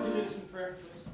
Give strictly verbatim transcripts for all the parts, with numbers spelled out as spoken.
would you lead us in prayer, please?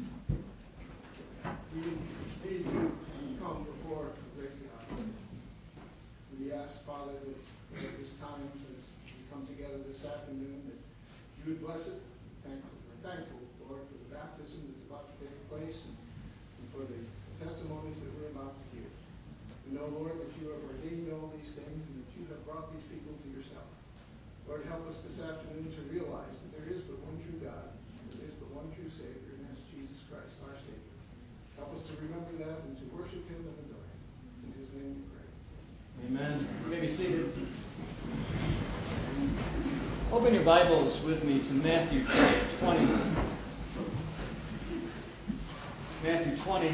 We need to come before the God. We ask, Father, that as this time, as we come together this afternoon, that you would bless it. Thankful. We're thankful, Lord, for the baptism that's about to take place and, and for the testimonies that we're about to hear. We know, Lord, that you have ordained all these things and that you have brought these people to yourself. Lord, help us this afternoon to realize that there is but one true God, there is but one true Savior, and that's Jesus Christ, our Savior. Help us to remember that and to worship him and adore him. It's in his name we pray. Amen. You may be seated. Open your Bibles with me to Matthew chapter twenty. Matthew twenty.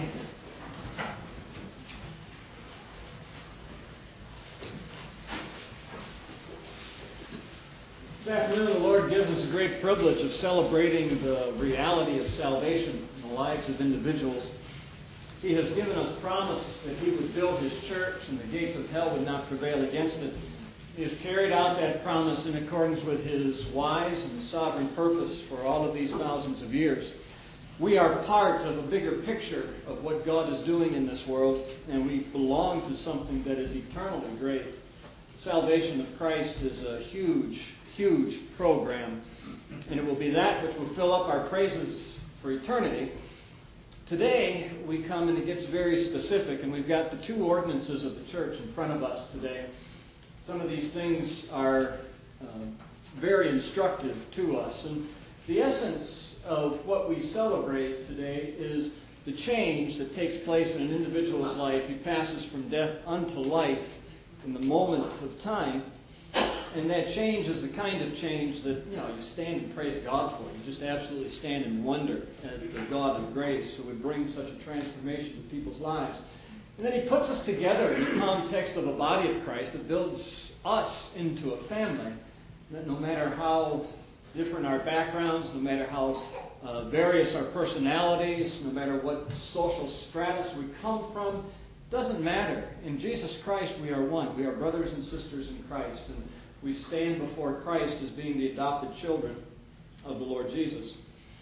This afternoon, the Lord gives us a great privilege of celebrating the reality of salvation in the lives of individuals. He has given us promise that he would build his church and the gates of hell would not prevail against it. He has carried out that promise in accordance with his wise and sovereign purpose for all of these thousands of years. We are part of a bigger picture of what God is doing in this world, and we belong to something that is eternally great. Salvation of Christ is a huge, huge program, and it will be that which will fill up our praises for eternity. Today, we come and it gets very specific, and we've got the two ordinances of the church in front of us today. Some of these things are uh, very instructive to us. And the essence of what we celebrate today is the change that takes place in an individual's life. He passes from death unto life in the moment of time. And that change is the kind of change that, you know, you stand and praise God for. You just absolutely stand and wonder at the God of grace who would bring such a transformation to people's lives. And then he puts us together in the context of a body of Christ that builds us into a family. That no matter how different our backgrounds, no matter how uh, various our personalities, no matter what social stratus we come from, doesn't matter. In Jesus Christ we are one. We are brothers and sisters in Christ. And we stand before Christ as being the adopted children of the Lord Jesus.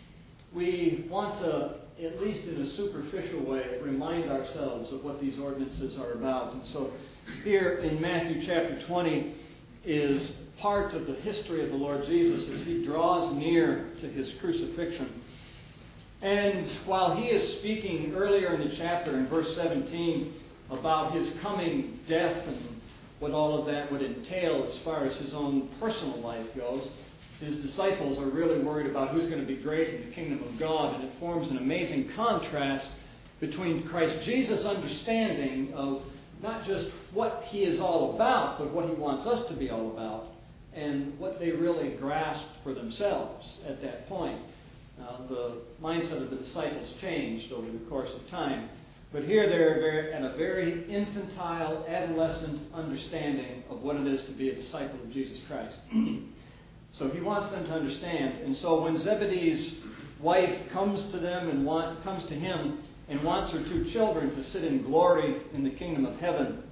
We want to, at least in a superficial way, remind ourselves of what these ordinances are about. And so here in Matthew chapter twenty is part of the history of the Lord Jesus as he draws near to his crucifixion. And while he is speaking earlier in the chapter in verse seventeen about his coming death and what all of that would entail as far as his own personal life goes, his disciples are really worried about who's going to be great in the kingdom of God, and it forms an amazing contrast between Christ Jesus' understanding of not just what he is all about, but what he wants us to be all about, and what they really grasped for themselves at that point. Uh, the mindset of the disciples changed over the course of time. But here they're very, at a very infantile, adolescent understanding of what it is to be a disciple of Jesus Christ. So he wants them to understand. And so when Zebedee's wife comes to them and want, comes to him and wants her two children to sit in glory in the kingdom of heaven,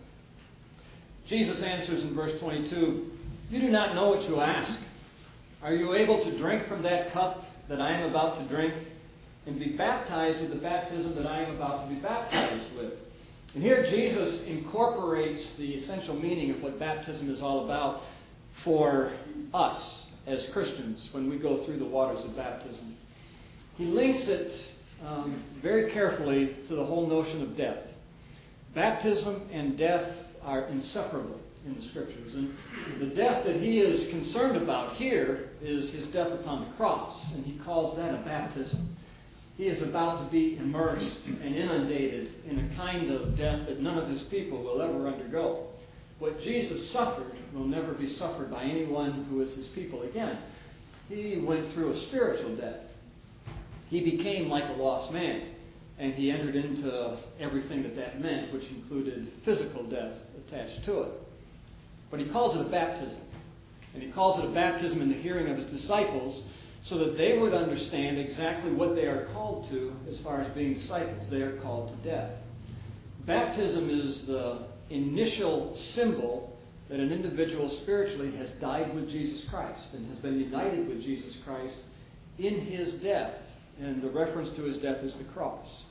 Jesus answers in verse twenty-two, "You do not know what you ask. Are you able to drink from that cup that I am about to drink, and be baptized with the baptism that I am about to be baptized with?" And here Jesus incorporates the essential meaning of what baptism is all about for us as Christians when we go through the waters of baptism. He links it um, very carefully to the whole notion of death. Baptism and death are inseparable in the Scriptures. And the death that he is concerned about here is his death upon the cross, and he calls that a baptism. He is about to be immersed and inundated in a kind of death that none of his people will ever undergo. What Jesus suffered will never be suffered by anyone who is his people again. He went through a spiritual death. He became like a lost man, and he entered into everything that that meant, which included physical death attached to it. But he calls it a baptism. And he calls it a baptism in the hearing of his disciples so that they would understand exactly what they are called to as far as being disciples. They are called to death. Baptism is the initial symbol that an individual spiritually has died with Jesus Christ and has been united with Jesus Christ in his death, and the reference to his death is the cross.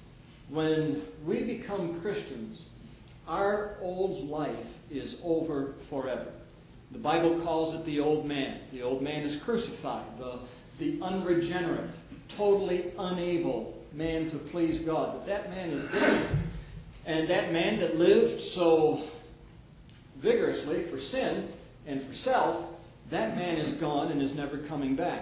When we become Christians, our old life is over forever. The Bible calls it the old man. The old man is crucified, the, the unregenerate, totally unable man to please God. But that man is dead. And that man that lived so vigorously for sin and for self, that man is gone and is never coming back.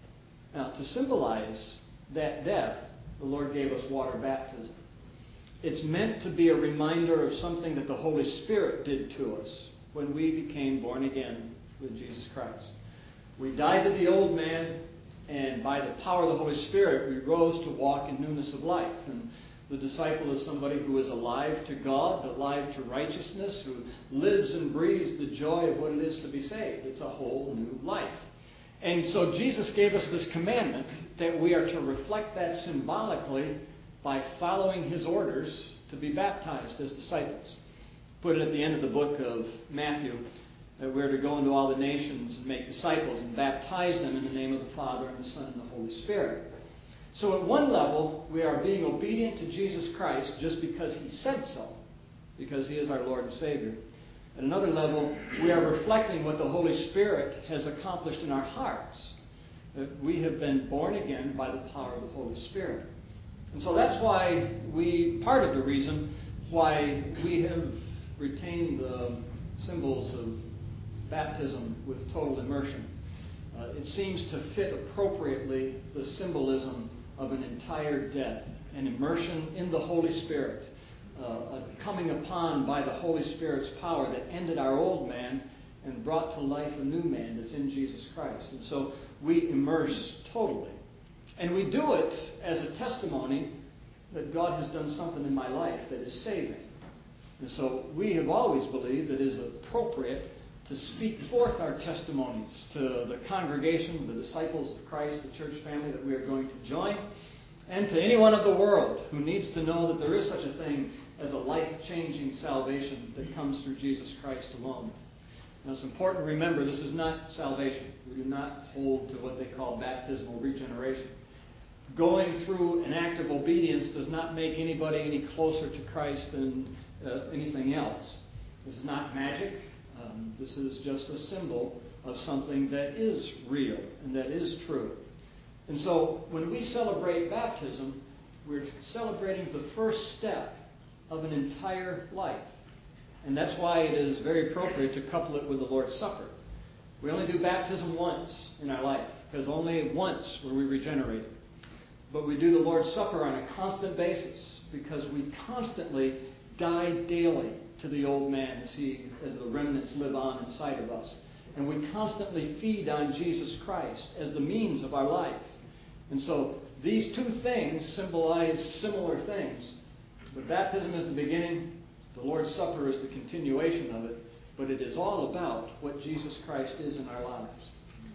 Now, to symbolize that death, the Lord gave us water baptism. It's meant to be a reminder of something that the Holy Spirit did to us when we became born again with Jesus Christ. We died to the old man, and by the power of the Holy Spirit, we rose to walk in newness of life. And the disciple is somebody who is alive to God, alive to righteousness, who lives and breathes the joy of what it is to be saved. It's a whole new life. And so Jesus gave us this commandment that we are to reflect that symbolically by following his orders to be baptized as disciples. Put it at the end of the book of Matthew, that we're to go into all the nations and make disciples and baptize them in the name of the Father and the Son and the Holy Spirit. So at one level, we are being obedient to Jesus Christ just because he said so, because he is our Lord and Savior. At another level, we are reflecting what the Holy Spirit has accomplished in our hearts. That we have been born again by the power of the Holy Spirit. And so that's why we, part of the reason why we have retained the symbols of baptism with total immersion. Uh, it seems to fit appropriately the symbolism of an entire death, an immersion in the Holy Spirit, uh, a coming upon by the Holy Spirit's power that ended our old man and brought to life a new man that's in Jesus Christ. And so we immerse totally. And we do it as a testimony that God has done something in my life that is saving. And so we have always believed that it is appropriate to speak forth our testimonies to the congregation, the disciples of Christ, the church family that we are going to join, and to anyone of the world who needs to know that there is such a thing as a life-changing salvation that comes through Jesus Christ alone. Now, it's important to remember this is not salvation. We do not hold to what they call baptismal regeneration. Going through an act of obedience does not make anybody any closer to Christ than uh, anything else. This is not magic. Um, this is just a symbol of something that is real and that is true. And so when we celebrate baptism, we're celebrating the first step of an entire life. And that's why it is very appropriate to couple it with the Lord's Supper. We only do baptism once in our life, because only once were we regenerated. But we do the Lord's Supper on a constant basis, because we constantly die daily to the old man as he, as the remnants live on inside of us. And we constantly feed on Jesus Christ as the means of our life. And so these two things symbolize similar things. But baptism is the beginning, the Lord's Supper is the continuation of it, but it is all about what Jesus Christ is in our lives.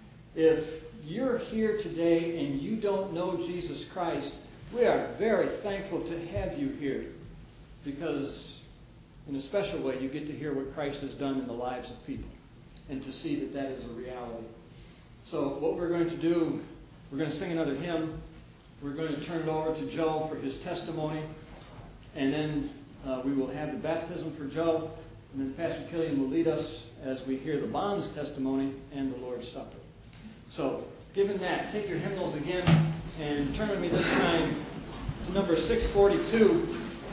If you're here today and you don't know Jesus Christ, we are very thankful to have you here, because in a special way you get to hear what Christ has done in the lives of people and to see that that is a reality. So what we're going to do, we're going to sing another hymn. We're going to turn it over to Joe for his testimony, and then uh, we will have the baptism for Joe, and then Pastor Killian will lead us as we hear the Bond's testimony and the Lord's Supper. So, given that, take your hymnals again and turn with me this time to number six forty-two.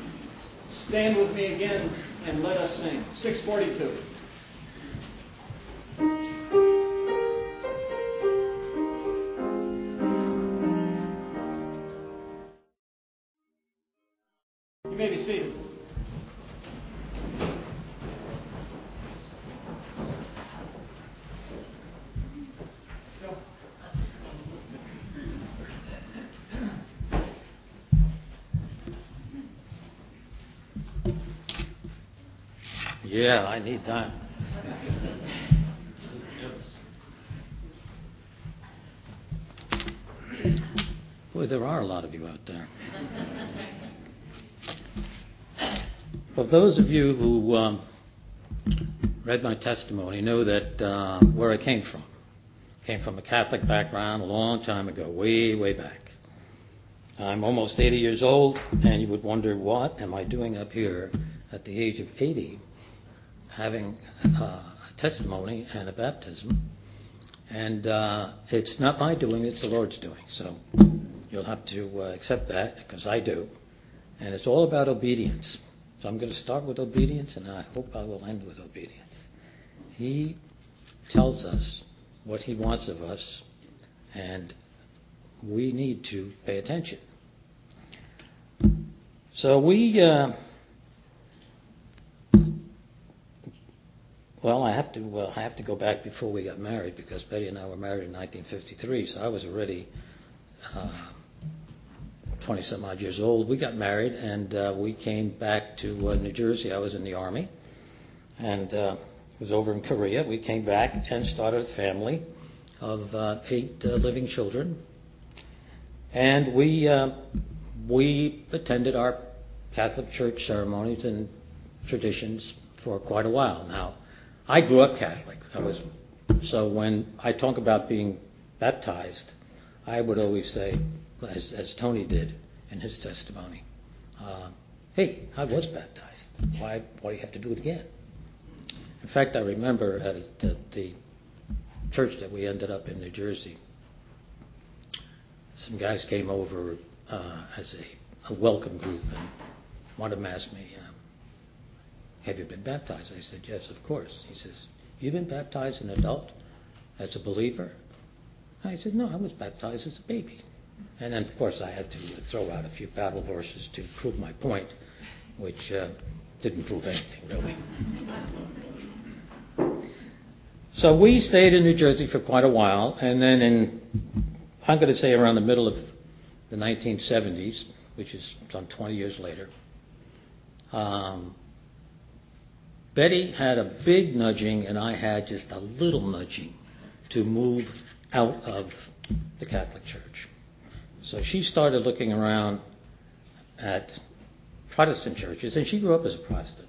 Stand with me again and let us sing. six forty-two. You may be seated. Yeah, I need that. Boy, there are a lot of you out there. Of those of you who um, read my testimony know that uh, where I came from. Came from a Catholic background a long time ago, way, way back. I'm almost eighty years old, and you would wonder, what am I doing up here at the age of eighty, having uh, a testimony and a baptism? And uh, it's not my doing, it's the Lord's doing. So you'll have to uh, accept that, because I do. And it's all about obedience. So I'm going to start with obedience, and I hope I will end with obedience. He tells us what he wants of us, and we need to pay attention. So we, uh, well, I have to, well, I have to go back before we got married, because Betty and I were married in nineteen fifty-three, so I was already uh, twenty some odd years old. We got married, and uh, we came back to uh, New Jersey. I was in the Army, and uh, was over in Korea. We came back and started a family of uh, eight uh, living children, and we uh, we attended our Catholic Church ceremonies and traditions for quite a while. Now, I grew up Catholic. I was so when I talk about being baptized, I would always say, as, as Tony did in his testimony, uh, "Hey, I was baptized. Why? Why do you have to do it again?" In fact, I remember at the, the church that we ended up in New Jersey, some guys came over uh, as a, a welcome group and wanted to ask me, uh, "Have you been baptized?" I said, "Yes, of course." He says, "You've been baptized an adult, as a believer?" I said, "No, I was baptized as a baby." And then, of course, I had to throw out a few Bible verses to prove my point, which uh, didn't prove anything, really. So we stayed in New Jersey for quite a while, and then in, I'm going to say around the middle of the nineteen seventies, which is some twenty years later, um, Betty had a big nudging, and I had just a little nudging to move out of the Catholic Church. So she started looking around at Protestant churches, and she grew up as a Protestant.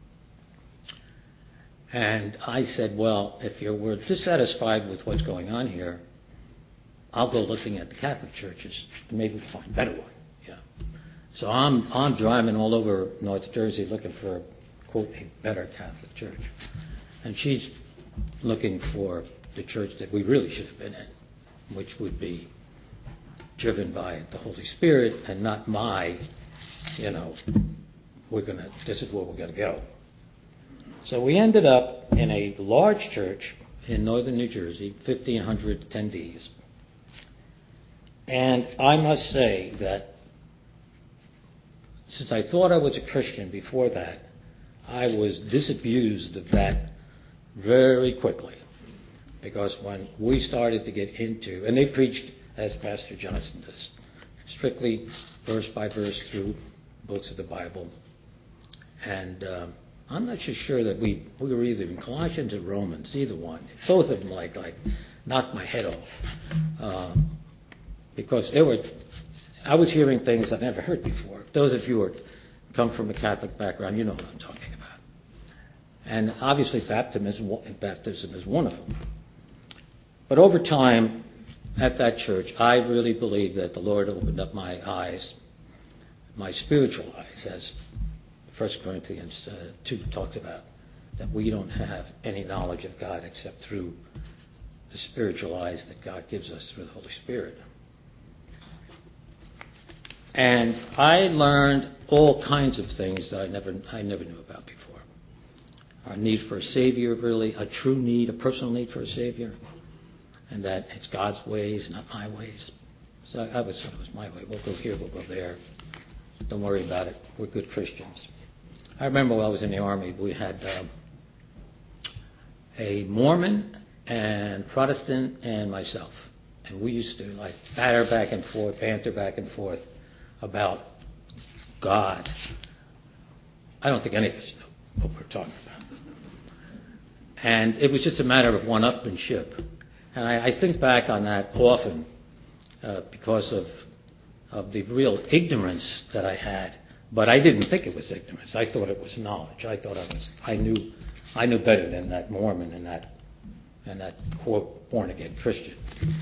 And I said, "Well, if you were dissatisfied with what's going on here, I'll go looking at the Catholic churches, and maybe we'll find a better one." You know. So I'm I'm driving all over North Jersey looking for, quote, a better Catholic church. And she's looking for the church that we really should have been in, which would be driven by the Holy Spirit and not my, you know, we're gonna, this is where we're gonna go. So we ended up in a large church in northern New Jersey, fifteen hundred attendees. And I must say that since I thought I was a Christian before that, I was disabused of that very quickly. Because when we started to get into, and they preached, as Pastor Johnson does, strictly verse by verse through books of the Bible. And um, I'm not so sure that we, we were either in Colossians or Romans, either one. Both of them like, like knocked my head off. Um, because there were, I was hearing things I've never heard before. Those of you who are, come from a Catholic background, you know what I'm talking about. And obviously baptism is, baptism is one of them. But over time, at that church, I really believe that the Lord opened up my eyes, my spiritual eyes, as First Corinthians uh, two talks about, that we don't have any knowledge of God except through the spiritual eyes that God gives us through the Holy Spirit. And I learned all kinds of things that I never I never knew about before. Our need for a Savior, really, a true need, a personal need for a Savior, and that it's God's ways, not my ways. So I was it was my way. We'll go here, we'll go there. Don't worry about it. We're good Christians. I remember when I was in the Army, we had um, a Mormon and Protestant and myself. And we used to like batter back and forth, banter back and forth about God. I don't think any of us knew what we were talking about. And it was just a matter of one-upmanship. And I, I think back on that often uh, because of of the real ignorance that I had. But I didn't think it was ignorance. I thought it was knowledge. I thought I was I knew I knew better than that Mormon and that and that, quote, born-again Christian.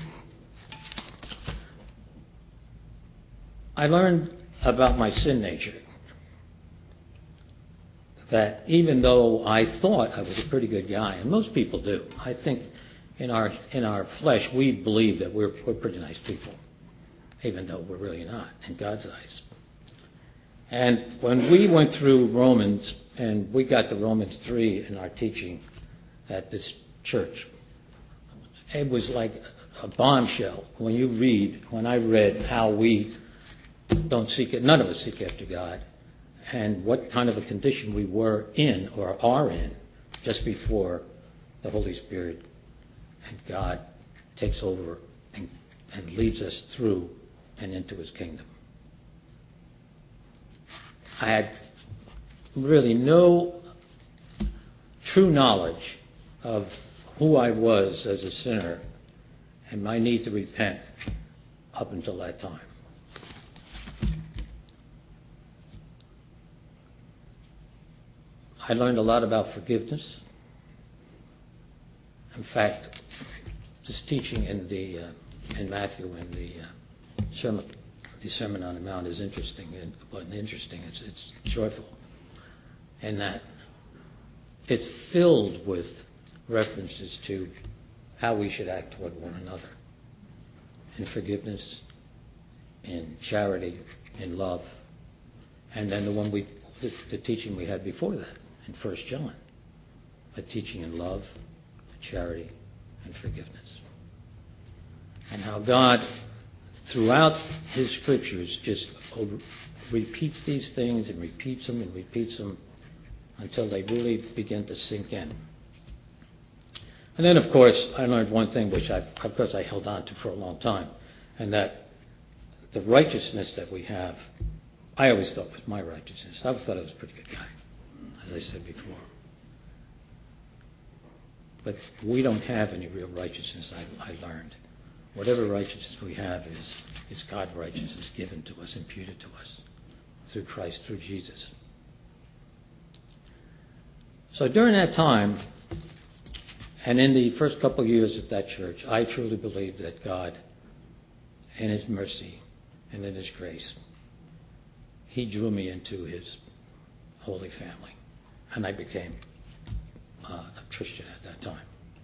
I learned about my sin nature, that even though I thought I was a pretty good guy, and most people do, I think in our in our flesh we believe that we're, we're pretty nice people, even though we're really not in God's eyes. And when we went through Romans, and we got to Romans three in our teaching at this church, it was like a bombshell. When you read, when I read how we don't seek it, none of us seek after God, and what kind of a condition we were in or are in just before the Holy Spirit and God takes over and, and leads us through and into His kingdom. I had really no true knowledge of who I was as a sinner and my need to repent up until that time. I learned a lot about forgiveness. In fact, this teaching in the uh, in Matthew in the uh, sermon, the Sermon on the Mount is interesting. And wasn't interesting. It's it's joyful, in that it's filled with references to how we should act toward one another, in forgiveness, in charity, in love, and then the one we the, the teaching we had before that in First John, a teaching in love, charity, and forgiveness. And how God, throughout His scriptures, just over, repeats these things and repeats them and repeats them until they really begin to sink in. And then, of course, I learned one thing which I, of course, I held on to for a long time, and that the righteousness that we have, I always thought was my righteousness. I thought I was a pretty good guy, as I said before. But we don't have any real righteousness, I, I learned. Whatever righteousness we have is, is God's righteousness given to us, imputed to us through Christ, through Jesus. So during that time, and in the first couple of years at that church, I truly believed that God, in His mercy and in His grace, He drew me into His holy family. And I became uh, a Christian at that time.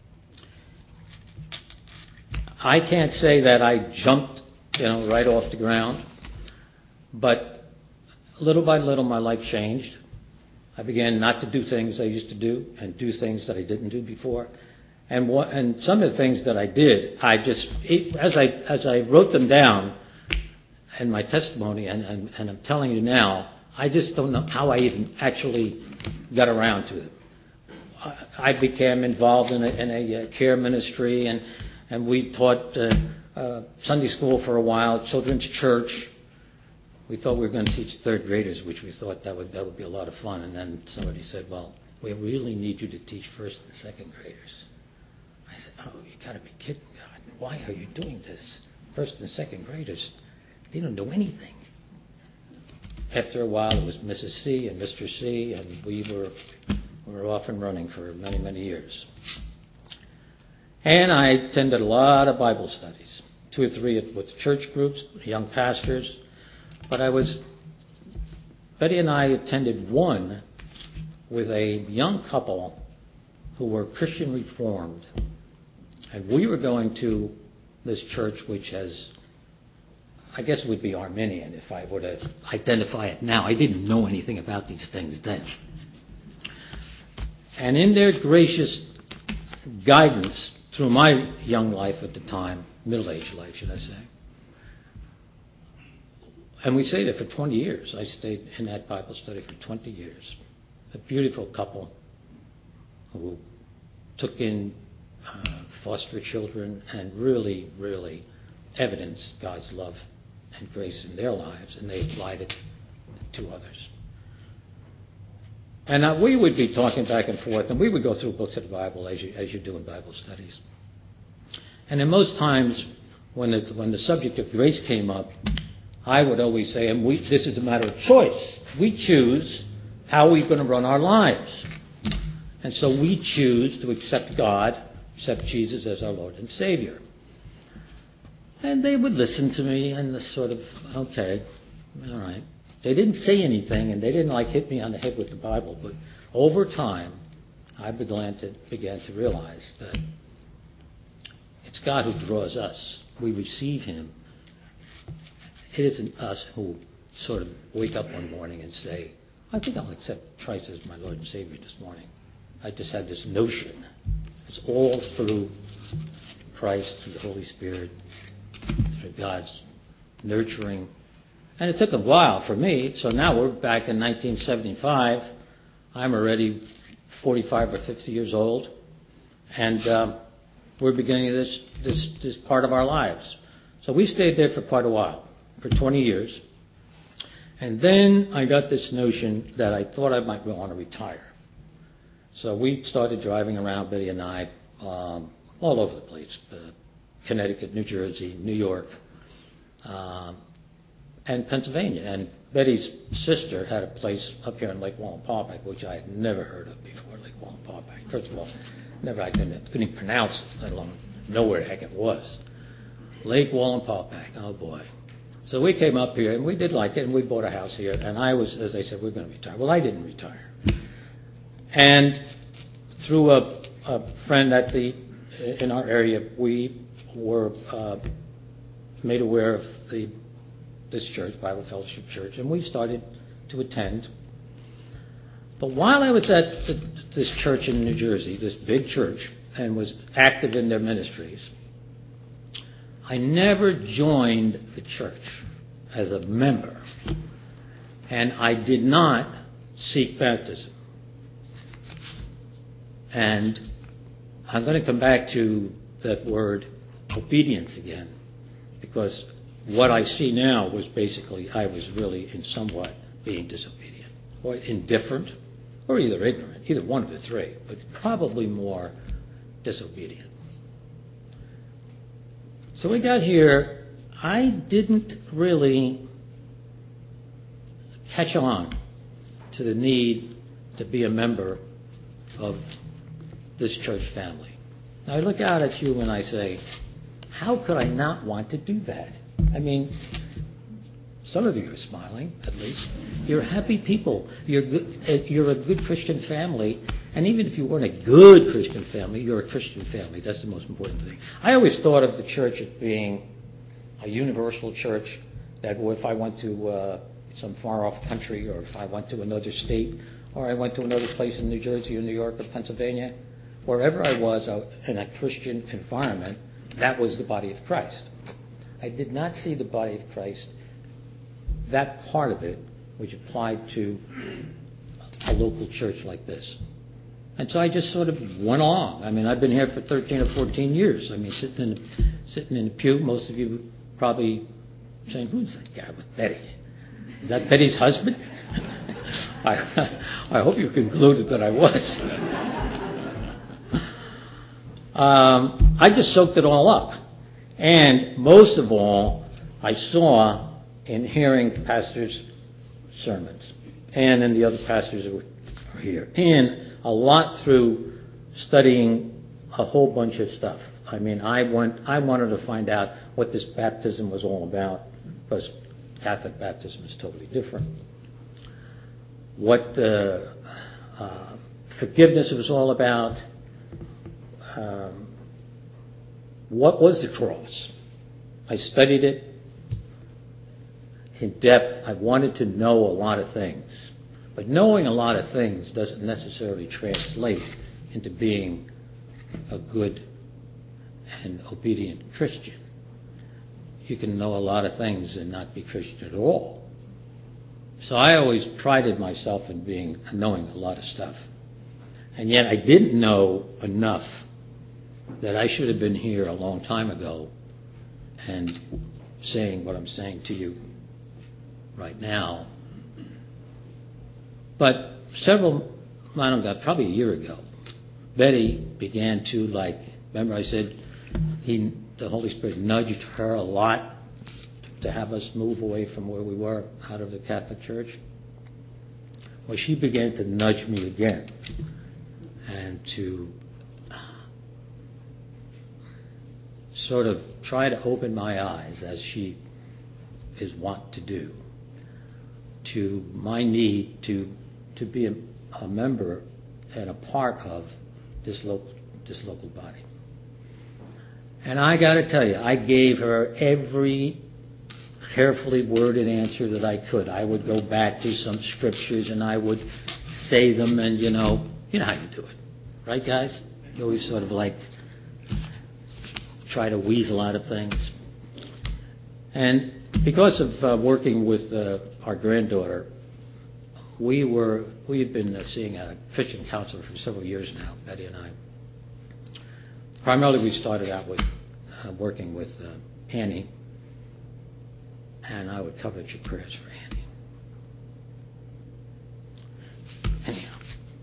I can't say that I jumped, you know, right off the ground, but little by little my life changed. I began not to do things I used to do and do things that I didn't do before. And what, and some of the things that I did, I just, as I as I wrote them down in my testimony, and, and, and I'm telling you now, I just don't know how I even actually got around to them. I, I became involved in a, in a care ministry, and, and we taught uh, uh, Sunday school for a while, children's church. We thought we were going to teach third graders, which we thought that would that would be a lot of fun. And then somebody said, well, we really need you to teach first and second graders. I said, oh, you got to be kidding, God. Why are you doing this? First and second graders, they don't know anything. After a while, it was Missus C and Mister C, and we were, we were off and running for many, many years. And I attended a lot of Bible studies, two or three with church groups, young pastors. But I was, Betty and I attended one with a young couple who were Christian Reformed. And we were going to this church, which has, I guess it would be Arminian if I were to identify it now. I didn't know anything about these things then. And in their gracious guidance through my young life at the time, middle-aged life, should I say, and we stayed there for twenty years. I stayed in that Bible study for twenty years. A beautiful couple who took in uh, foster children and really, really evidenced God's love and grace in their lives, and they applied it to others. And uh, we would be talking back and forth, and we would go through books of the Bible as you, as you do in Bible studies. And in most times, when, it, when the subject of grace came up, I would always say, and we, this is a matter of choice. We choose how we're going to run our lives. And so we choose to accept God accept Jesus as our Lord and Savior. And they would listen to me and the sort of, okay, all right. They didn't say anything, and they didn't like hit me on the head with the Bible, but over time, I began to, began to realize that it's God who draws us. We receive him. It isn't us who sort of wake up one morning and say, I think I'll accept Christ as my Lord and Savior this morning. I just had this notion. It's all through Christ, through the Holy Spirit, through God's nurturing. And it took a while for me. So now we're back in nineteen seventy-five. I'm already forty-five or fifty years old. And um, we're beginning this, this, this part of our lives. So we stayed there for quite a while, for twenty years. And then I got this notion that I thought I might want to retire. So we started driving around, Betty and I, um, all over the place. Uh, Connecticut, New Jersey, New York, um, and Pennsylvania. And Betty's sister had a place up here in Lake Wallenpaupack, which I had never heard of before, Lake Wallenpaupack. First of all, never I couldn't, couldn't even pronounce it, let alone know where the heck it was. Lake Wallenpaupack, oh boy. So we came up here, and we did like it, and we bought a house here. And I was, as I said, we're going to retire. Well, I didn't retire. And through a, a friend at the in our area, we were uh, made aware of the this church, Bible Fellowship Church, and we started to attend. But while I was at the, this church in New Jersey, this big church, and was active in their ministries, I never joined the church as a member, and I did not seek baptism. And I'm going to come back to that word obedience again, because what I see now was basically I was really in somewhat being disobedient, or indifferent, or either ignorant, either one of the three, but probably more disobedient. So we got here. I didn't really catch on to the need to be a member of this church family. Now I look out at you and I say, how could I not want to do that? I mean, some of you are smiling, at least. You're happy people. You're good, you're a good Christian family. And even if you weren't a good Christian family, you're a Christian family. That's the most important thing. I always thought of the church as being a universal church, that if I went to uh, some far-off country, or if I went to another state, or I went to another place in New Jersey or New York or Pennsylvania, wherever I was in a Christian environment, that was the body of Christ. I did not see the body of Christ, that part of it, which applied to a local church like this. And so I just sort of went along. I mean, I've been here for thirteen or fourteen years. I mean, sitting in, sitting in the pew, most of you probably saying, who's that guy with Betty? Is that Betty's husband? I, I hope you concluded that I was. um, I just soaked it all up. And most of all, I saw in hearing the pastors' sermons, and in the other pastors who are here, and a lot through studying a whole bunch of stuff. I mean, I want, I wanted to find out what this baptism was all about, because Catholic baptism is totally different. What uh, uh, forgiveness was all about. Um, what was the cross? I studied it in depth. I wanted to know a lot of things. But knowing a lot of things doesn't necessarily translate into being a good and obedient Christian. You can know a lot of things and not be Christian at all. So I always prided myself in being knowing a lot of stuff. And yet I didn't know enough that I should have been here a long time ago and saying what I'm saying to you right now. But several, I don't know, probably a year ago, Betty began to, like, remember I said he, the Holy Spirit nudged her a lot to have us move away from where we were, out of the Catholic Church? Well, she began to nudge me again and to sort of try to open my eyes, as she is wont to do, to my need to to be a, a member and a part of this local this local body. And I got to tell you, I gave her every carefully worded answer that I could. I would go back to some scriptures and I would say them, and you know, you know how you do it, right, guys? You always sort of like try to weasel out of things. And because of uh, working with uh, our granddaughter, we were we had been uh, seeing a Christian counselor for several years now, Betty and I. Primarily, we started out with uh, working with uh, Annie, and I would covet your prayers for Annie. Anyhow,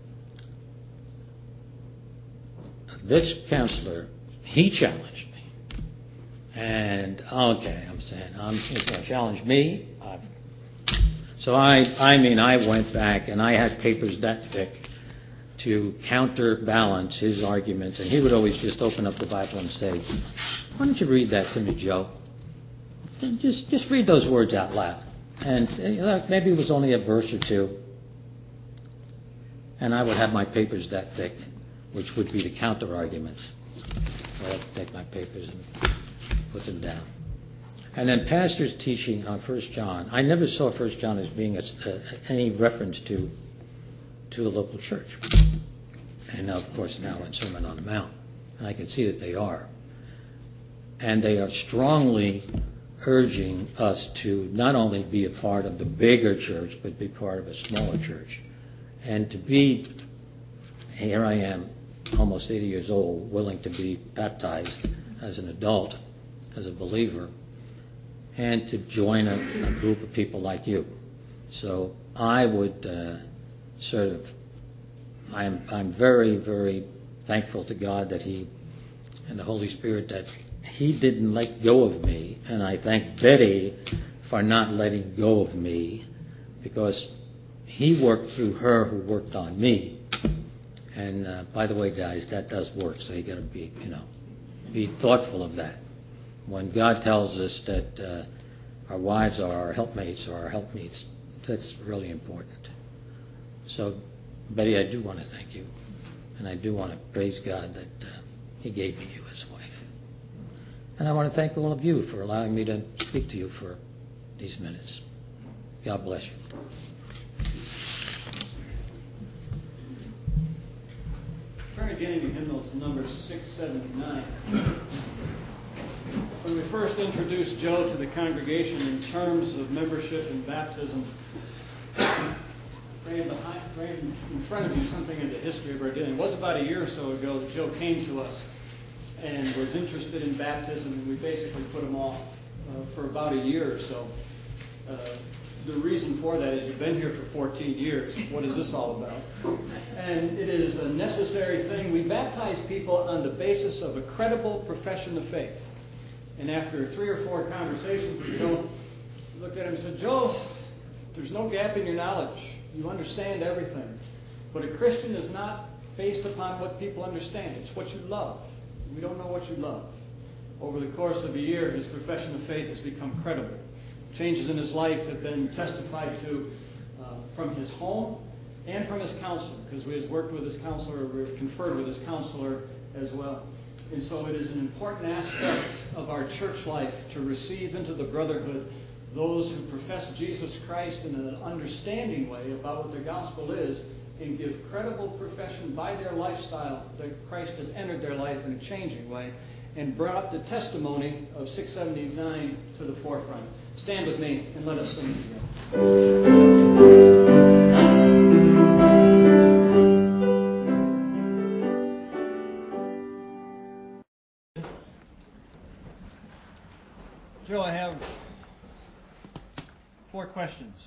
this counselor, he challenged me. And, okay, I'm saying, um, he's going to challenge me. I've, so I, I mean, I went back and I had papers that thick to counterbalance his arguments. And he would always just open up the Bible and say, why don't you read that to me, Joe? Just, just read those words out loud. And you know, maybe it was only a verse or two. And I would have my papers that thick, which would be the counter arguments. So I have to take my papers and put them down. And then pastor's teaching on First John. I never saw First John as being a, a, any reference to to the local church. And now, of course, now in Sermon on the Mount. And I can see that they are. And they are strongly urging us to not only be a part of the bigger church, but be part of a smaller church. And to be, here I am, almost eighty years old, willing to be baptized as an adult, as a believer, and to join a, a group of people like you. So I would uh, sort of, I'm, I'm very, very thankful to God that He, and the Holy Spirit, that He didn't let go of me. And I thank Betty for not letting go of me, because He worked through her who worked on me. And uh, by the way, guys, that does work, so you got to be, you know, be thoughtful of that. When God tells us that uh, our wives are our helpmates or our helpmeets, that's really important. So, Betty, I do want to thank you, and I do want to praise God that uh, He gave me you as wife. And I want to thank all of you for allowing me to speak to you for these minutes. God bless you. Turn again to hymnals number six seventy-nine. When we first introduced Joe to the congregation in terms of membership and baptism, ran, behind, ran in front of you something in the history of our dealing. It was about a year or so ago that Joe came to us and was interested in baptism, and we basically put him off uh, for about a year or so. Uh, the reason for that is you've been here for fourteen years. What is this all about? And it is a necessary thing. We baptize people on the basis of a credible profession of faith. And after three or four conversations with Joe, I looked at him and said, Joe, there's no gap in your knowledge. You understand everything. But a Christian is not based upon what people understand. It's what you love. We don't know what you love. Over the course of a year, his profession of faith has become credible. Changes in his life have been testified to uh, from his home and from his counselor, because we have worked with his counselor, we've conferred with his counselor as well. And so it is an important aspect of our church life to receive into the brotherhood those who profess Jesus Christ in an understanding way about what the gospel is, and give credible profession by their lifestyle that Christ has entered their life in a changing way and brought the testimony of six seventy-nine to the forefront. Stand with me and let us sing together. Joe, I have four questions.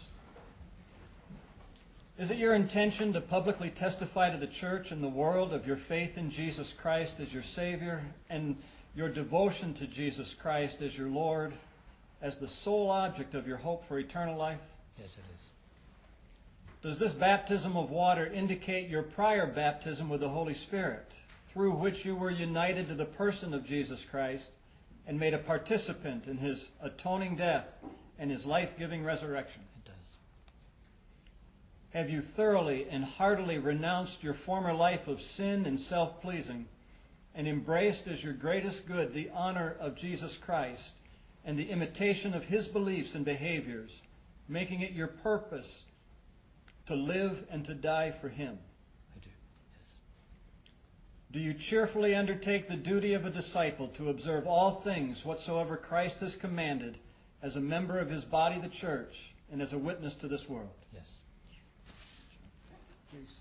Is it your intention to publicly testify to the church and the world of your faith in Jesus Christ as your Savior and your devotion to Jesus Christ as your Lord, as the sole object of your hope for eternal life? Yes, it is. Does this baptism of water indicate your prior baptism with the Holy Spirit, through which you were united to the person of Jesus Christ and made a participant in his atoning death and his life-giving resurrection? It does. Have you thoroughly and heartily renounced your former life of sin and self-pleasing and embraced as your greatest good the honor of Jesus Christ and the imitation of his beliefs and behaviors, making it your purpose to live and to die for him? I do. Yes. Do you cheerfully undertake the duty of a disciple to observe all things whatsoever Christ has commanded as a member of his body, the church, and as a witness to this world? Yes. Please.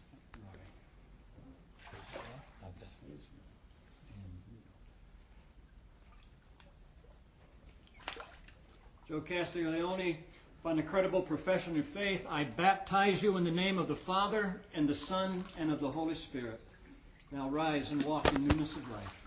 Okay. Joe Castiglione, upon the credible profession of faith, I baptize you in the name of the Father, and the Son, and of the Holy Spirit. Now rise and walk in newness of life.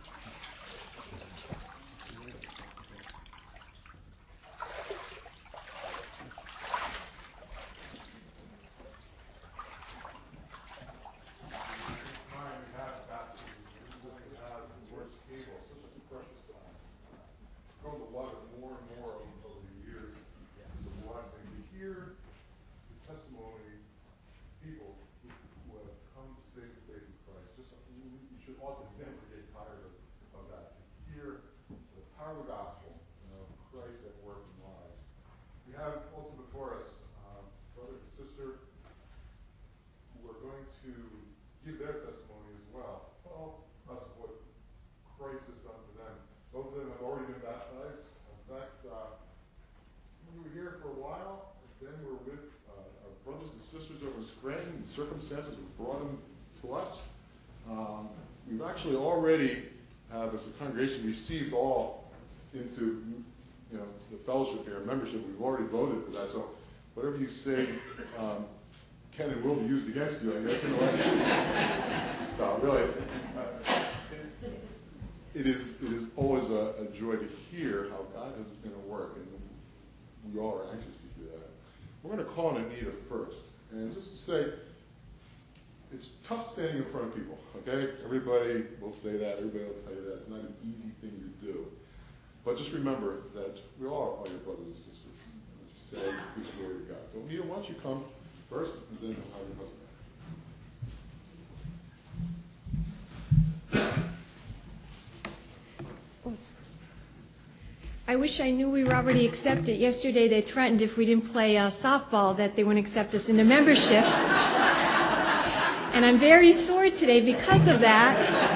Sisters over in Scranton, circumstances have brought them to us. Um, we've actually already have, as a congregation, received all into, you know, the fellowship here, membership. We've already voted for that. So whatever you say um, can and will be used against you, I guess. In a way. No, really, uh, it, it is it is always a, a joy to hear how God is going to work, and we all are anxious to hear that. We're going to call on Anita first. And just to say, it's tough standing in front of people, okay? Everybody will say that. Everybody will tell you that. It's not an easy thing to do. But just remember that we all are your brothers and sisters. And what you say, gives glory to God. So, Anita, why don't you come first, and then we'll have your husband. Oops. I wish I knew we were already accepted. Yesterday they threatened if we didn't play uh, softball that they wouldn't accept us into membership. And I'm very sore today because of that.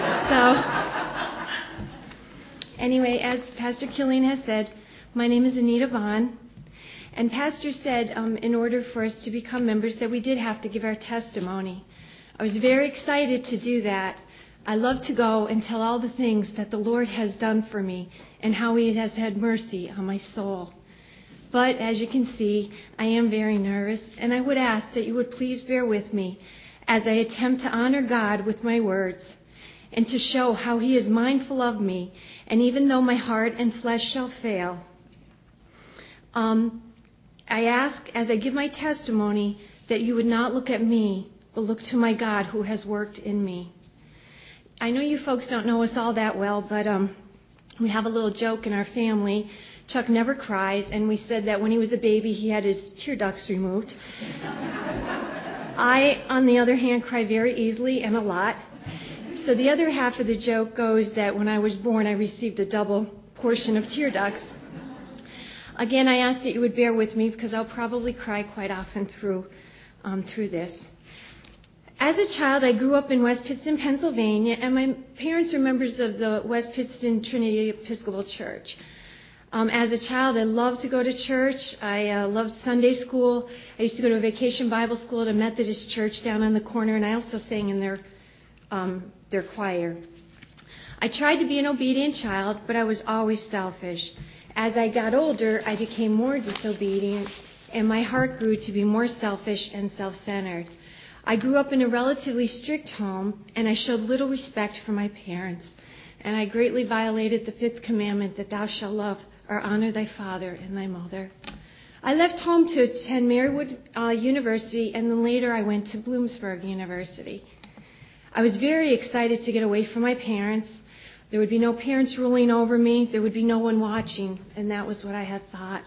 So, anyway, as Pastor Killian has said, my name is Anita Vaughn. And Pastor said um, in order for us to become members that we did have to give our testimony. I was very excited to do that. I love to go and tell all the things that the Lord has done for me and how He has had mercy on my soul. But as you can see, I am very nervous, and I would ask that you would please bear with me as I attempt to honor God with my words and to show how He is mindful of me, and even though my heart and flesh shall fail. Um, I ask as I give my testimony that you would not look at me, but look to my God who has worked in me. I know you folks don't know us all that well, but um, we have a little joke in our family. Chuck never cries, and we said that when he was a baby, he had his tear ducts removed. I, on the other hand, cry very easily and a lot. So the other half of the joke goes that when I was born, I received a double portion of tear ducts. Again, I ask that you would bear with me because I'll probably cry quite often through um, through this. As a child, I grew up in West Pittston, Pennsylvania, and my parents were members of the West Pittston Trinity Episcopal Church. Um, as a child, I loved to go to church. I uh, loved Sunday school. I used to go to a vacation Bible school at a Methodist church down on the corner, and I also sang in their um, their choir. I tried to be an obedient child, but I was always selfish. As I got older, I became more disobedient, and my heart grew to be more selfish and self-centered. I grew up in a relatively strict home, and I showed little respect for my parents, and I greatly violated the fifth commandment that thou shalt love or honor thy father and thy mother. I left home to attend Marywood uh, University, and then later I went to Bloomsburg University. I was very excited to get away from my parents, There would be no parents ruling over me. There would be no one watching, and that was what I had thought.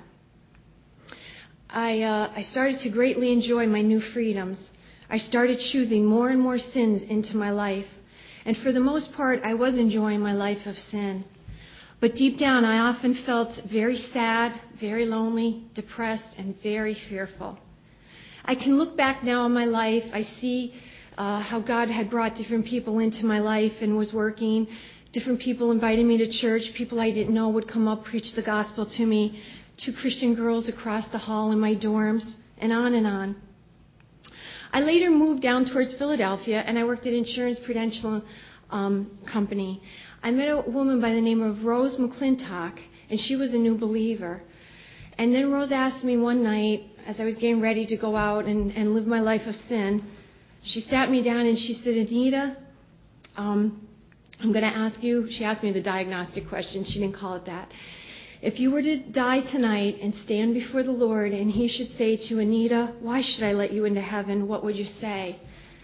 I, uh, I started to greatly enjoy my new freedoms. I started choosing more and more sins into my life. And for the most part, I was enjoying my life of sin. But deep down, I often felt very sad, very lonely, depressed, and very fearful. I can look back now on my life. I see uh, how God had brought different people into my life and was working. Different people invited me to church. People I didn't know would come up, preach the gospel to me. Two Christian girls across the hall in my dorms, and on and on. I later moved down towards Philadelphia, and I worked at Insurance Prudential um, Company. I met a woman by the name of Rose McClintock, and she was a new believer. And then Rose asked me one night, as I was getting ready to go out and, and live my life of sin, she sat me down and she said, Anita, um, I'm going to ask you, she asked me the diagnostic question, she didn't call it that. If you were to die tonight and stand before the Lord and he should say to you, Anita, why should I let you into heaven? What would you say?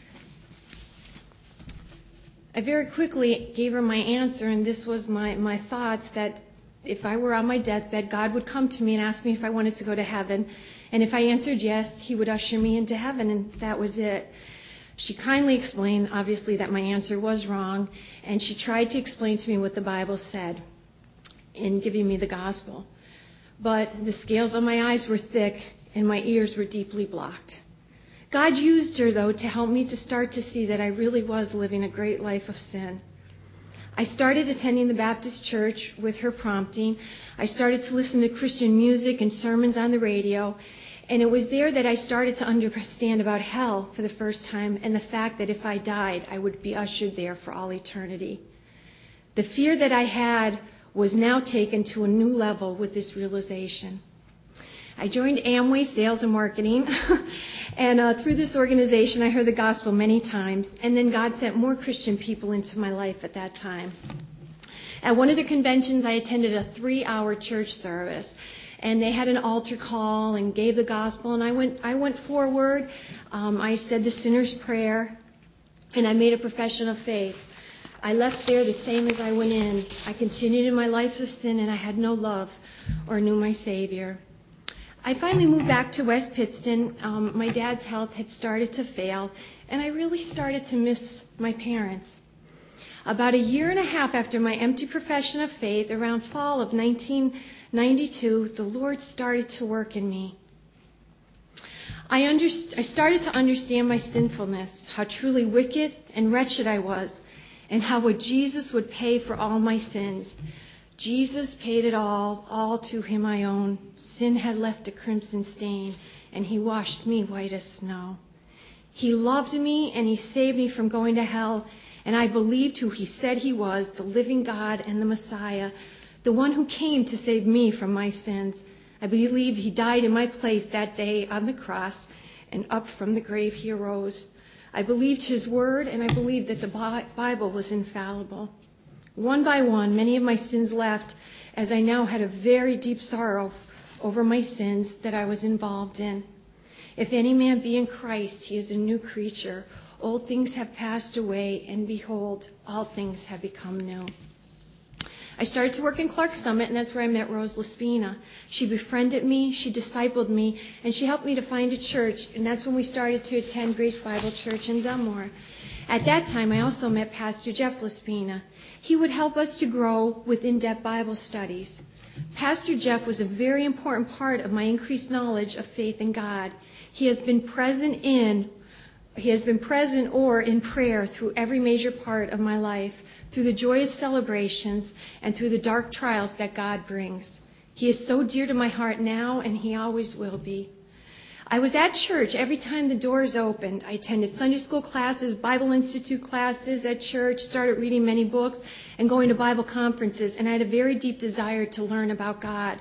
I very quickly gave her my answer, and this was my, my thoughts, that if I were on my deathbed, God would come to me and ask me if I wanted to go to heaven. And if I answered yes, he would usher me into heaven, and that was it. She kindly explained, obviously, that my answer was wrong, and she tried to explain to me what the Bible said in giving me the gospel. But the scales on my eyes were thick, and my ears were deeply blocked. God used her, though, to help me to start to see that I really was living a great life of sin. I started attending the Baptist church with her prompting. I started to listen to Christian music and sermons on the radio, and it was there that I started to understand about hell for the first time, and the fact that if I died, I would be ushered there for all eternity. The fear that I had was now taken to a new level with this realization. I joined Amway Sales and Marketing, and uh, through this organization I heard the gospel many times, and then God sent more Christian people into my life at that time. At one of the conventions, I attended a three-hour church service, and they had an altar call and gave the gospel, and I went I went forward. Um, I said the sinner's prayer, and I made a profession of faith. I left there the same as I went in. I continued in my life of sin, and I had no love or knew my Savior. I finally moved back to West Pittston. Um, my dad's health had started to fail, and I really started to miss my parents. About a year and a half after my empty profession of faith, around fall of nineteen ninety-two, the Lord started to work in me. I, underst- I started to understand my sinfulness, how truly wicked and wretched I was, and how would Jesus would pay for all my sins. Jesus paid it all, all to him I own. Sin had left a crimson stain, and he washed me white as snow. He loved me, and he saved me from going to hell, and I believed who he said he was, the living God and the Messiah, the one who came to save me from my sins. I believed he died in my place that day on the cross, and up from the grave he arose. I believed his word, and I believed that the Bible was infallible. One by one, many of my sins left, as I now had a very deep sorrow over my sins that I was involved in. If any man be in Christ, he is a new creature. Old things have passed away, and behold, all things have become new. I started to work in Clark Summit, and that's where I met Rose Laspina. She befriended me, she discipled me, and she helped me to find a church, and that's when we started to attend Grace Bible Church in Dunmore. At that time, I also met Pastor Jeff Laspina. He would help us to grow with in-depth Bible studies. Pastor Jeff was a very important part of my increased knowledge of faith in God. He has been present in, he has been present or in prayer through every major part of my life, through the joyous celebrations and through the dark trials that God brings. He is so dear to my heart now, and he always will be. I was at church every time the doors opened. I attended Sunday school classes, Bible Institute classes at church, started reading many books, and going to Bible conferences, and I had a very deep desire to learn about God.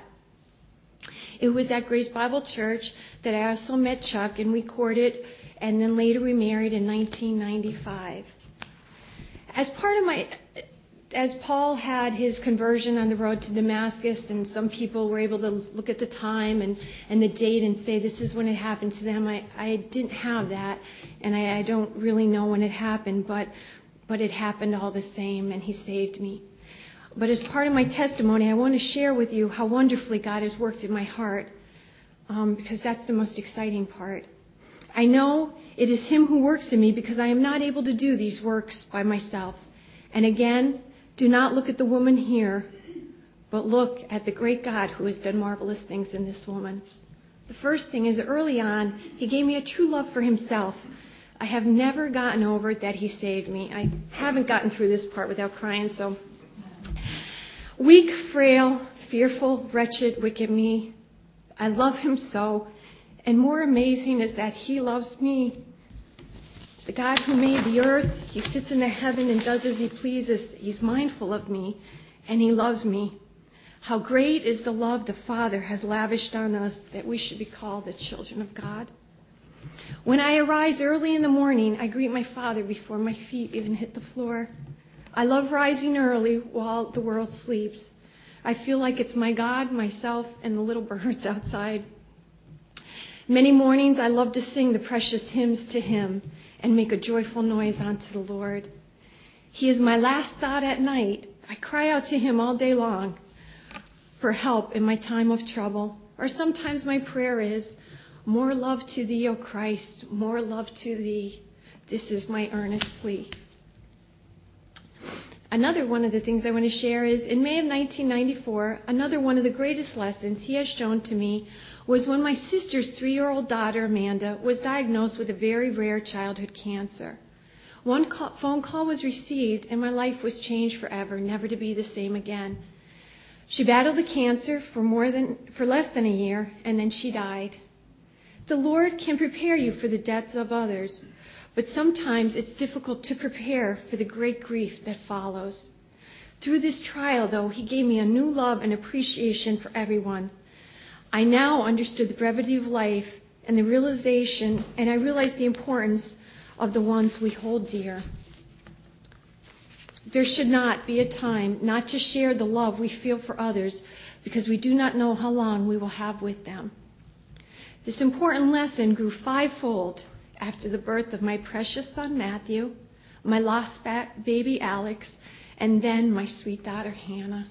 It was at Grace Bible Church that I also met Chuck, and we courted, and then later we married in nineteen ninety-five. As part of my... As Paul had his conversion on the road to Damascus, and some people were able to look at the time and, and the date and say this is when it happened to them, I, I didn't have that, and I, I don't really know when it happened, but, but it happened all the same, and he saved me. But as part of my testimony, I want to share with you how wonderfully God has worked in my heart, um, because that's the most exciting part. I know it is Him who works in me because I am not able to do these works by myself. And again, do not look at the woman here, but look at the great God who has done marvelous things in this woman. The first thing is, early on, He gave me a true love for Himself. I have never gotten over that He saved me. I haven't gotten through this part without crying, so. Weak, frail, fearful, wretched, wicked me. I love Him so. And more amazing is that He loves me. The God who made the earth, He sits in the heaven and does as He pleases. He's mindful of me, and He loves me. How great is the love the Father has lavished on us that we should be called the children of God. When I arise early in the morning, I greet my Father before my feet even hit the floor. I love rising early while the world sleeps. I feel like it's my God, myself, and the little birds outside. Many mornings I love to sing the precious hymns to Him and make a joyful noise unto the Lord. He is my last thought at night. I cry out to Him all day long for help in my time of trouble. Or sometimes my prayer is, more love to Thee, O Christ, more love to Thee. This is my earnest plea. Another one of the things I want to share is, in May of nineteen ninety-four, another one of the greatest lessons He has shown to me was when my sister's three-year-old daughter, Amanda, was diagnosed with a very rare childhood cancer. One call, phone call was received, and my life was changed forever, never to be the same again. She battled the cancer for more than for less than a year, and then she died. The Lord can prepare you for the deaths of others, but sometimes it's difficult to prepare for the great grief that follows. Through this trial, though, He gave me a new love and appreciation for everyone. I now understood the brevity of life and the realization, and I realized the importance of the ones we hold dear. There should not be a time not to share the love we feel for others, because we do not know how long we will have with them. This important lesson grew fivefold after the birth of my precious son, Matthew, my lost baby, Alex, and then my sweet daughter, Hannah.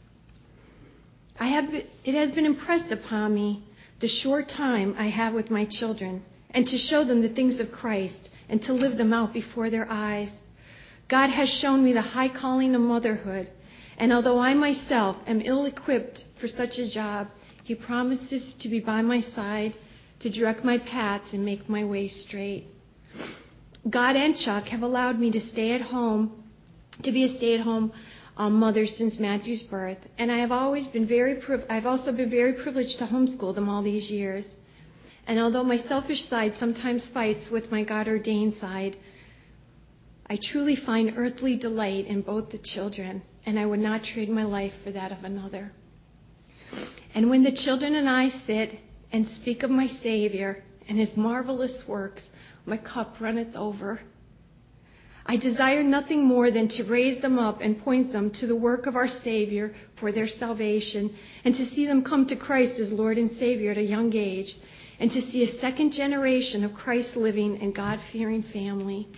I have been, it has been impressed upon me the short time I have with my children, and to show them the things of Christ and to live them out before their eyes. God has shown me the high calling of motherhood, and although I myself am ill-equipped for such a job, He promises to be by my side, to direct my paths and make my way straight. God and Chuck have allowed me to stay at home, to be a stay-at-home um, mother since Matthew's birth, and I have always been very. Priv- I've also been very privileged to homeschool them all these years. And although my selfish side sometimes fights with my God-ordained side, I truly find earthly delight in both the children, and I would not trade my life for that of another. And when the children and I sit and speak of my Savior and His marvelous works, my cup runneth over. I desire nothing more than to raise them up and point them to the work of our Savior for their salvation, and to see them come to Christ as Lord and Savior at a young age, and to see a second generation of Christ-living and God-fearing family.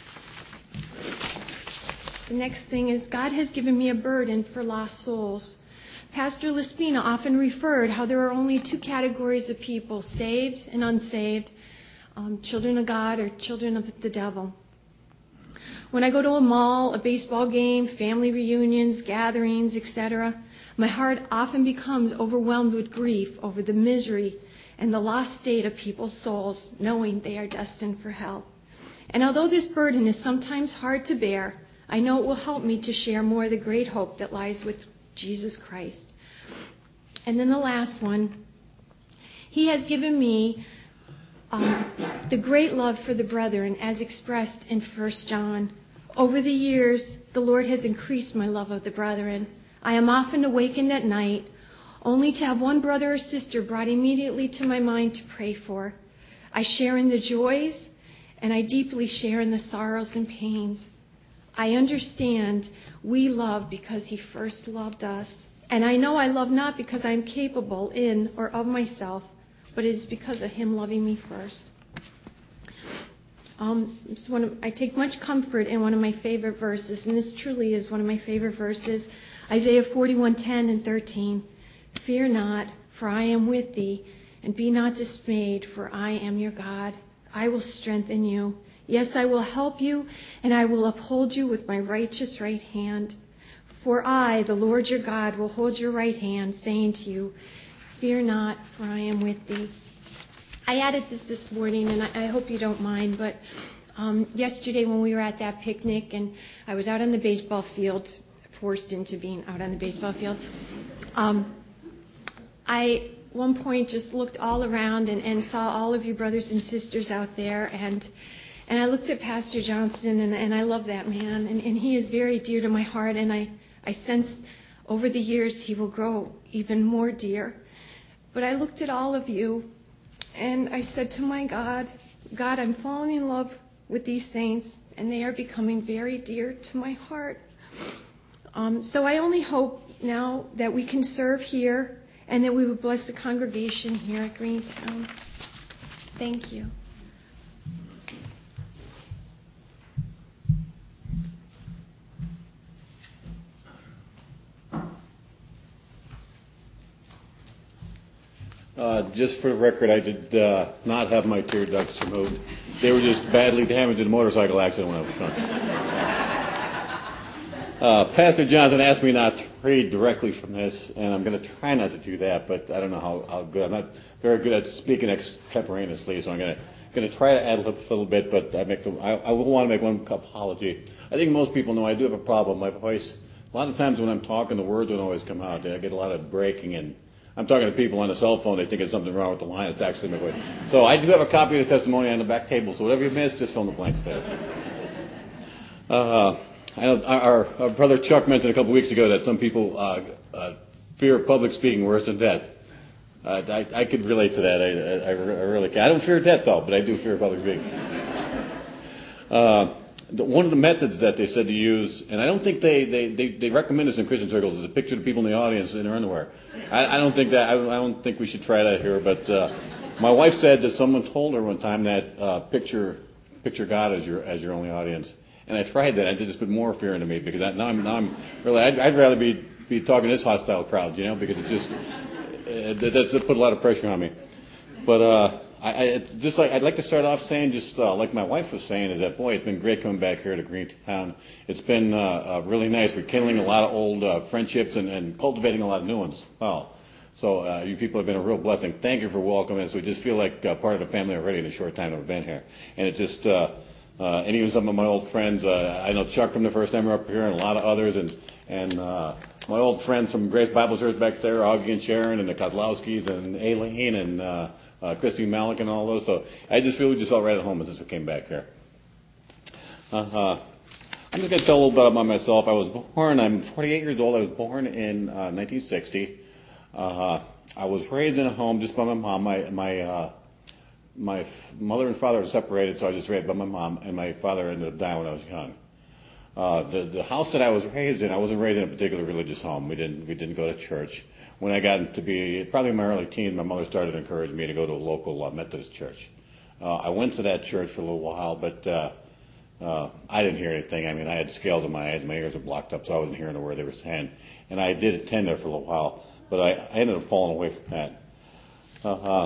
The next thing is, God has given me a burden for lost souls. Pastor Lespina often referred how there are only two categories of people, saved and unsaved, um, children of God or children of the devil. When I go to a mall, a baseball game, family reunions, gatherings, et cetera, my heart often becomes overwhelmed with grief over the misery and the lost state of people's souls, knowing they are destined for hell. And although this burden is sometimes hard to bear, I know it will help me to share more of the great hope that lies with Jesus Christ. And then the last one, He has given me um, the great love for the brethren as expressed in First John. Over the years, the Lord has increased my love of the brethren. I am often awakened at night only to have one brother or sister brought immediately to my mind to pray for. I share in the joys, and I deeply share in the sorrows and pains. I understand we love because He first loved us. And I know I love not because I am capable in or of myself, but it is because of Him loving me first. Um, it's one of, I take much comfort in one of my favorite verses, and this truly is one of my favorite verses, Isaiah forty-one, ten and thirteen. Fear not, for I am with thee, and be not dismayed, for I am your God. I will strengthen you. Yes, I will help you, and I will uphold you with my righteous right hand. For I, the Lord your God, will hold your right hand, saying to you, fear not, for I am with thee. I added this this morning, and I, I hope you don't mind, but um, yesterday when we were at that picnic, and I was out on the baseball field, forced into being out on the baseball field, um, I at one point just looked all around and, and saw all of you brothers and sisters out there, and and I looked at Pastor Johnson, and, and I love that man, and, and he is very dear to my heart, and I, I sense over the years he will grow even more dear. But I looked at all of you, and I said to my God, God, I'm falling in love with these saints, and they are becoming very dear to my heart. Um, so I only hope now that we can serve here, and that we would bless the congregation here at Greentown. Thank you. Uh, just for the record, I did uh, not have my tear ducts removed. They were just badly damaged in a motorcycle accident when I was young. Uh, Pastor Johnson asked me not to read directly from this, and I'm going to try not to do that, but I don't know how, how good. I'm not very good at speaking extemporaneously, so I'm going to going to try to add a little, little bit, but I, make the, I, I will want to make one apology. I think most people know I do have a problem. My voice, a lot of times when I'm talking, the words don't always come out. I get a lot of breaking, and I'm talking to people on the cell phone. They think there's something wrong with the line. It's actually my voice. So I do have a copy of the testimony on the back table, so whatever you missed, just fill in the blanks there. Uh, I know our, our brother Chuck mentioned a couple weeks ago that some people uh, uh, fear public speaking worse than death. Uh, I, I could relate to that. I, I, I really can. I don't fear death, though, but I do fear public speaking. Uh, the, one of the methods that they said to use, and I don't think they, they, they, they recommend this in Christian circles, is to picture the people in the audience in their underwear. I, I don't think that. I, I don't think we should try that here. But uh, my wife said that someone told her one time that uh, picture picture God as your as your only audience. And I tried that. It just put more fear into me because I, now I'm now I'm really. I'd, I'd rather be be talking to this hostile crowd, you know, because it just it, it, it put a lot of pressure on me. But uh, I, I it's just like I'd like to start off saying, just uh, like my wife was saying, is that boy, it's been great coming back here to Greentown. It's been uh, uh, really nice. We're kindling a lot of old uh, friendships and, and cultivating a lot of new ones. Wow. So uh, you people have been a real blessing. Thank you for welcoming us. We just feel like uh, part of the family already in the short time that we've been here, and it just. Uh, Uh, and even some of my old friends, uh, I know Chuck from the first time we were up here, and a lot of others, and and uh, my old friends from Grace Bible Church back there, Augie and Sharon, and the Kozlowskis, and Aileen, and uh, uh, Christine Malik, and all those. So I just feel we just all right at home since we came back here. Uh-huh. I'm just going to tell a little bit about myself. I was born, I'm forty-eight years old. I was born in uh, nineteen sixty. Uh, I was raised in a home just by my mom. My my uh, My f- mother and father were separated, so I was just raised by my mom, and my father ended up dying when I was young. Uh, the, the house that I was raised in, I wasn't raised in a particular religious home. We didn't we didn't go to church. When I got to be probably in my early teens, my mother started to encourage me to go to a local uh, Methodist church. Uh, I went to that church for a little while, but uh, uh, I didn't hear anything. I mean, I had scales in my eyes, my ears were blocked up, so I wasn't hearing a word they were saying. And I did attend there for a little while, but I, I ended up falling away from that. Uh, uh,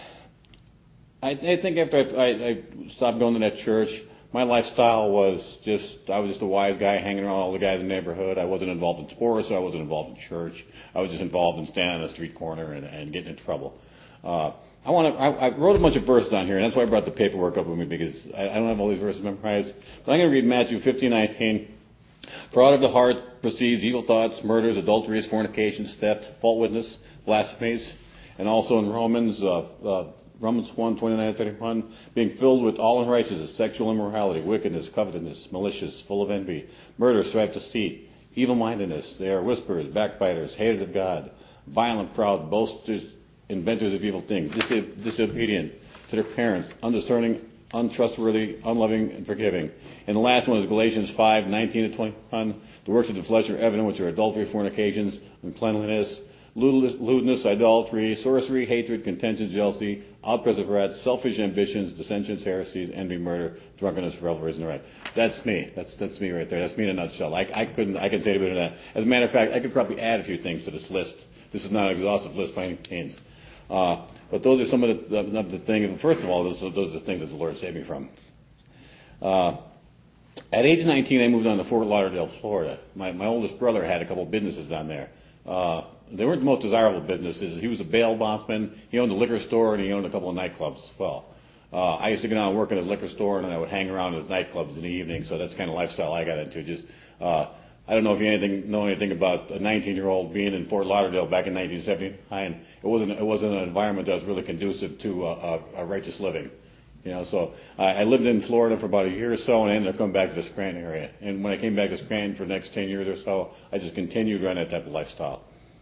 I, I think after I, I, I stopped going to that church, my lifestyle was just, I was just a wise guy hanging around all the guys in the neighborhood. I wasn't involved in sports, so I wasn't involved in church. I was just involved in standing on the street corner and, and getting in trouble. Uh, I want to, I, I wrote a bunch of verses on here, and that's why I brought the paperwork up with me, because I, I don't have all these verses memorized. But I'm going to read Matthew fifteen nineteen. For out of the heart proceeds evil thoughts, murders, adulteries, fornications, theft, false witness, blasphemies, and also in Romans, uh, uh, Romans one, twenty-nine, thirty-one, being filled with all unrighteousness, sexual immorality, wickedness, covetousness, malicious, full of envy, murder, strife, deceit, evil-mindedness. They are whisperers, backbiters, haters of God, violent, proud, boasters, inventors of evil things, diso- disobedient to their parents, undiscerning, untrustworthy, unloving, and forgiving. And the last one is Galatians five, nineteen to twenty-one. The works of the flesh are evident, which are adultery, fornications, uncleanliness, lewdness, idolatry, sorcery, hatred, contention, jealousy, outbursts of wrath, selfish ambitions, dissensions, heresies, envy, murder, drunkenness, revelries, and the rest. That's me. That's that's me right there. That's me in a nutshell. I, I couldn't. I can say a bit of that. As a matter of fact, I could probably add a few things to this list. This is not an exhaustive list by any means. Uh, but those are some of the, the, the things. First of all, those, those are the things that the Lord saved me from. Uh, at age nineteen, I moved on to Fort Lauderdale, Florida. My, my oldest brother had a couple of businesses down there. Uh, they weren't the most desirable businesses. He was a bail bondsman. He owned a liquor store, and he owned a couple of nightclubs as well. Uh, I used to go down and work at his liquor store, and then I would hang around at his nightclubs in the evening. So that's the kind of lifestyle I got into. Just uh, I don't know if you anything, know anything about a nineteen-year-old being in Fort Lauderdale back in nineteen seventy-nine. It wasn't it wasn't an environment that was really conducive to uh, a, a righteous living. You know, so I, I lived in Florida for about a year or so, and I ended up coming back to the Scranton area. And when I came back to Scranton for the next ten years or so, I just continued running that type of lifestyle.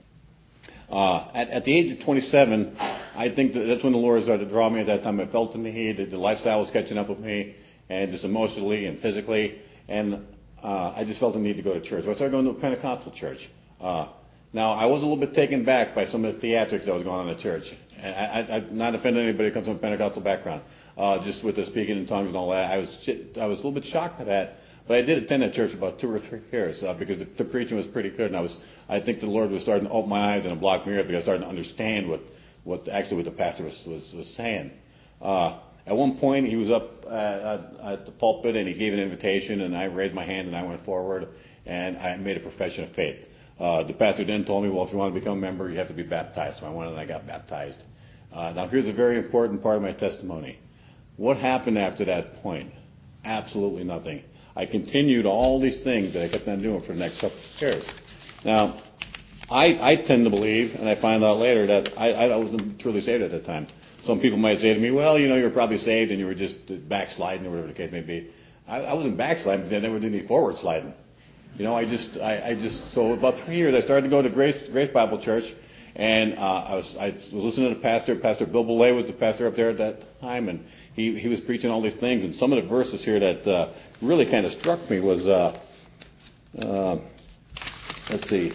Uh, at, at the age of twenty-seven, I think that that's when the Lord started to draw me. At that time, I felt the need, that the lifestyle was catching up with me, and just emotionally and physically, and uh, I just felt the need to go to church. So I started going to a Pentecostal church. Uh, now, I was a little bit taken back by some of the theatrics that was going on in the church. I, I, I'm not offending anybody who comes from a Pentecostal background. Uh, just with the speaking in tongues and all that, I was I was a little bit shocked by that. But I did attend that church about two or three years uh, because the, the preaching was pretty good, and I was I think the Lord was starting to open my eyes and a block me up because I started to understand what what actually what the pastor was was, was saying. Uh, at one point, he was up uh, at, at the pulpit and he gave an invitation, and I raised my hand and I went forward and I made a profession of faith. Uh, the pastor then told me, well, if you want to become a member, you have to be baptized. So I went and I got baptized. Uh, now, here's a very important part of my testimony. What happened after that point? Absolutely nothing. I continued all these things that I kept on doing for the next couple of years. Now, I, I tend to believe, and I find out later, that I, I wasn't truly saved at that time. Some people might say to me, well, you know, you were probably saved and you were just backsliding or whatever the case may be. I, I wasn't backsliding, but I never did any forward sliding. You know, I just, I, I just, so about three years, I started to go to Grace, Grace Bible Church, and uh, I was, I was listening to the pastor. Pastor Bill Belay was the pastor up there at that time, and he, he was preaching all these things. And some of the verses here that uh, really kind of struck me was, uh, uh, let's see,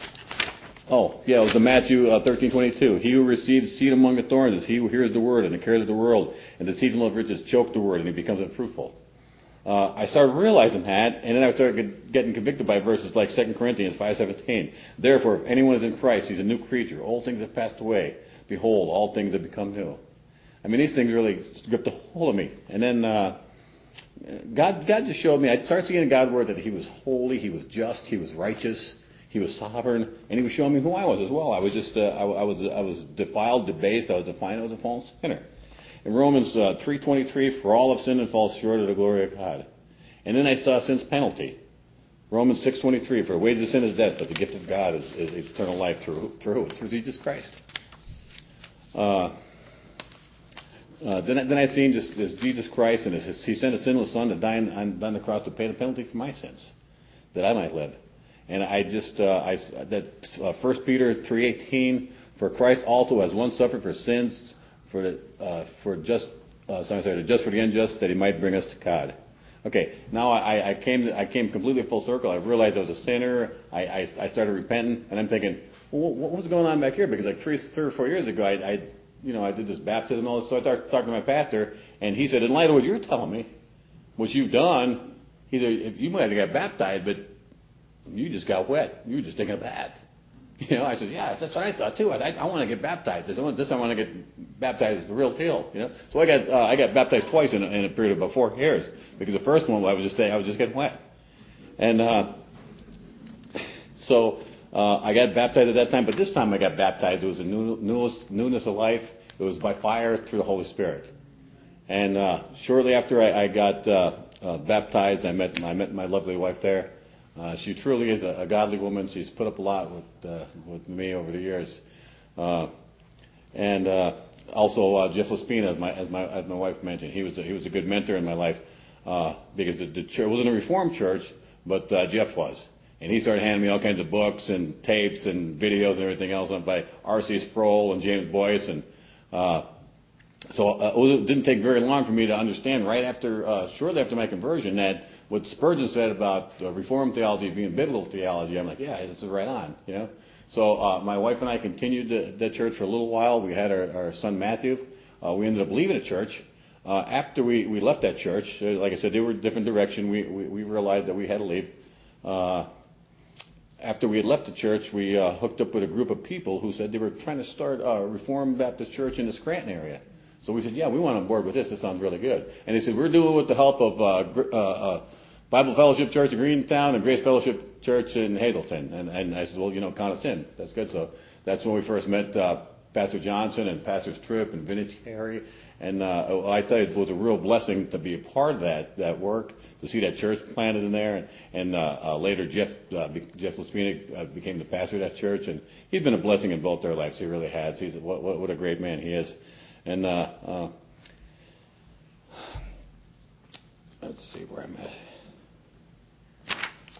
oh yeah, it was the Matthew uh, thirteen twenty-two. He who receives seed among the thorns is he who hears the word and the cares of the world, and the seasonal of riches choke the word, and he becomes unfruitful. Uh, I started realizing that, and then I started getting convicted by verses like Second Corinthians five seventeen. Therefore, if anyone is in Christ, he's a new creature. Old things have passed away. Behold, all things have become new. I mean, these things really gripped a hold of me. And then uh, God, God just showed me. I started seeing in God's word that He was holy, He was just, He was righteous, He was sovereign, and He was showing me who I was as well. I was just, uh, I, I was, I was defiled, debased. I was defiant. I was a false sinner. In Romans uh, three twenty-three, for all have sinned and fall short of the glory of God. And then I saw sin's penalty. Romans six twenty-three, for the wages of sin is death, but the gift of God is, is eternal life through through through Jesus Christ. Uh, uh, then, I, then I seen just this Jesus Christ, and his, He sent a sinless Son to die on, on the cross to pay the penalty for my sins, that I might live. And I just uh, I that uh, First Peter three eighteen, for Christ also has once suffered for sins. For the, uh, for just uh, sorry, sorry, just for the unjust, that He might bring us to God. Okay, now I, I came I came completely full circle. I realized I was a sinner. I, I, I started repenting, and I'm thinking, well, what was going on back here? Because like three, three or four years ago, I, I you know I did this baptism and all this. So I started talking to my pastor, and he said, in light of what you're telling me, what you've done, he said, if you might have got baptized, but you just got wet. You were just taking a bath. You know, I said, yeah, that's what I thought too. I, I want to get baptized. This, I want, this I want to get baptized as the real deal. You know, so I got uh, I got baptized twice in a, in a period of about four years because the first one I was just I was just getting wet, and uh, so uh, I got baptized at that time. But this time I got baptized. It was a new, newness, newness of life. It was by fire through the Holy Spirit. And uh, shortly after I, I got uh, uh, baptized, I met I met my lovely wife there. Uh, she truly is a, a godly woman. She's put up a lot with uh, with me over the years, uh, and uh, also uh, Jeff Lespina, as my as my as my wife mentioned, he was a, he was a good mentor in my life uh, because the, the church wasn't a Reformed church, but uh, Jeff was, and he started handing me all kinds of books and tapes and videos and everything else by R C Sproul and James Boyce, and uh, so uh, it didn't take very long for me to understand right after uh, shortly after my conversion that what Spurgeon said about uh, Reformed theology being biblical theology, I'm like, yeah, this is right on, you know. So uh, my wife and I continued to, that church for a little while. We had our, our son Matthew. Uh, we ended up leaving the church. Uh, after we, we left that church, uh, like I said, they were a different direction. We, we, we realized that we had to leave. Uh, after we had left the church, we uh, hooked up with a group of people who said they were trying to start a Reformed Baptist church in the Scranton area. So we said, yeah, we want on board with this. This sounds really good. And they said, we're doing it with the help of uh, uh, uh, Bible Fellowship Church in Greentown and Grace Fellowship Church in Hazleton. And, and I said, well, you know, count us in. That's good. So that's when we first met uh, Pastor Johnson and Pastors Tripp and Vintage Harry. And uh, I tell you, it was a real blessing to be a part of that that work, to see that church planted in there. And, and uh, uh, later, Jeff uh, Jeff Laspina uh, became the pastor of that church. And he's been a blessing in both their lives. He really has. He's what, what, what a great man he is. And uh, uh, let's see where I'm at.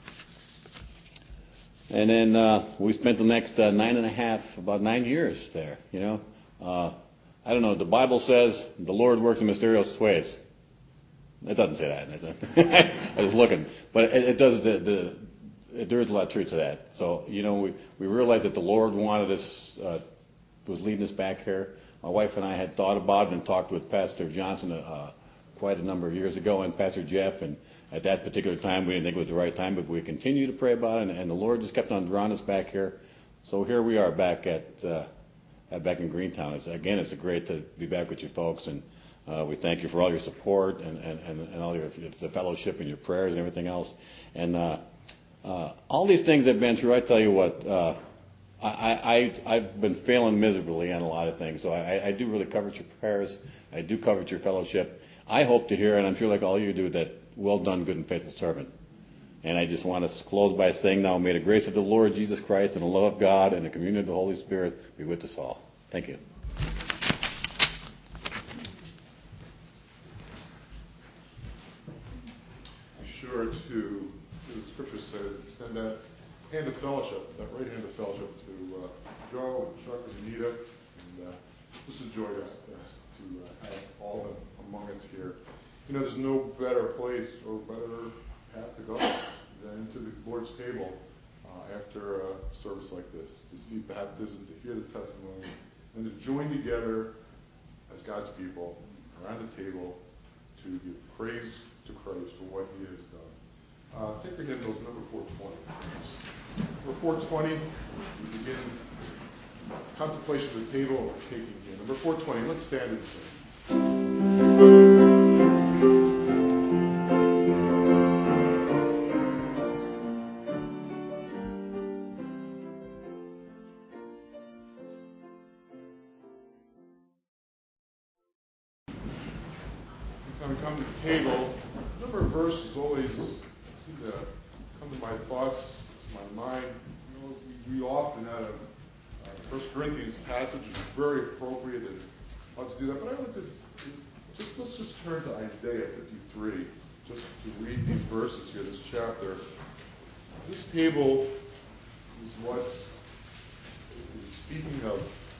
And then uh, we spent the next uh, nine and a half, about nine years there. You know, uh, I don't know. The Bible says the Lord works in mysterious ways. It doesn't say that. I was looking, but it, it does. The, the it, there is a lot of truth to that. So you know, we we realized that the Lord wanted us. Uh, was leading us back here. My wife and I had thought about it and talked with Pastor Johnson uh, quite a number of years ago and Pastor Jeff, and at that particular time we didn't think it was the right time, but we continued to pray about it, and, and the Lord just kept on drawing us back here. So here we are back at, uh, at back in Greentown. It's, again, it's great to be back with you folks, and uh, we thank you for all your support and, and, and, and all your the fellowship and your prayers and everything else. And uh, uh, all these things I've been through, I tell you what, uh, I, I, I've been failing miserably on a lot of things, so I, I do really covet your prayers. I do covet your fellowship. I hope to hear, and I'm sure like all you do, that well done, good and faithful servant. And I just want to close by saying now, may the grace of the Lord Jesus Christ and the love of God and the communion of the Holy Spirit be with us all. Thank you. Be sure to, as the scripture says, extend that hand of fellowship, that right hand of fellowship to uh, Joe and Chuck and Anita, and uh, just a joy to, uh, to uh, have all of them among us here. You know, there's no better place or better path to go than to the Lord's table uh, after a service like this, to see baptism, to hear the testimony, and to join together as God's people around the table to give praise to Christ for what He has done. Uh, take the hymnals, number four twenty. Number four twenty, we begin contemplation of the table and we're taking here. Number four twenty, let's stand and sing. When we come to the table, a number of verses always seem to come to my thoughts, to my mind. You know, we, we often have a uh, First Corinthians passage, which is very appropriate and ought to do that. But I like to just let's just turn to Isaiah fifty-three, just to read these verses here, this chapter. This table is what is speaking of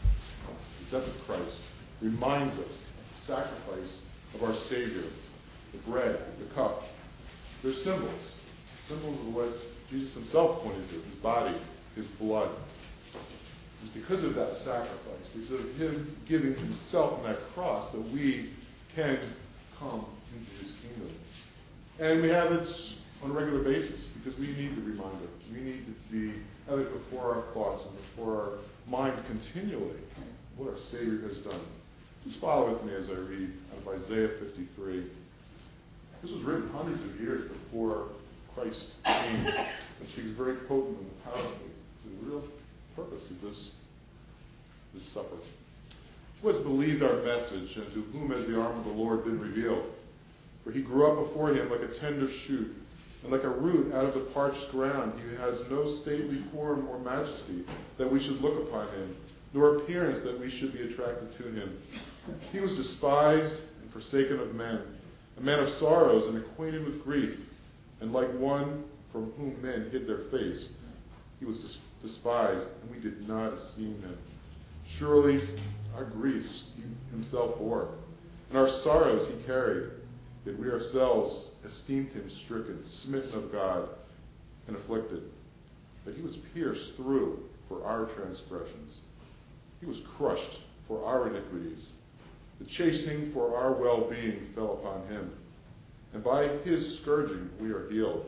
the death of Christ, reminds us of the sacrifice of our Savior, the bread, the cup. They're symbols, symbols of what Jesus Himself pointed to, His body, His blood. It's because of that sacrifice, because of Him giving Himself on that cross, that we can come into His kingdom. And we have it on a regular basis because we need the reminder. We need to be have it before our thoughts and before our mind continually what our Savior has done. Just follow with me as I read out of Isaiah fifty-three. This was written hundreds of years before Christ came, and speaks very potent and powerfully to the real purpose of this, this supper. Who has believed our message, and to whom has the arm of the Lord been revealed? For He grew up before Him like a tender shoot, and like a root out of the parched ground. He has no stately form or majesty that we should look upon Him, nor appearance that we should be attracted to Him. He was despised and forsaken of men, a man of sorrows and acquainted with grief, and like one from whom men hid their face, He was des- despised, and we did not esteem Him. Surely our griefs He Himself bore, and our sorrows He carried, yet we ourselves esteemed Him stricken, smitten of God, and afflicted. But He was pierced through for our transgressions. He was crushed for our iniquities. The chastening for our well-being fell upon him, and by his scourging we are healed.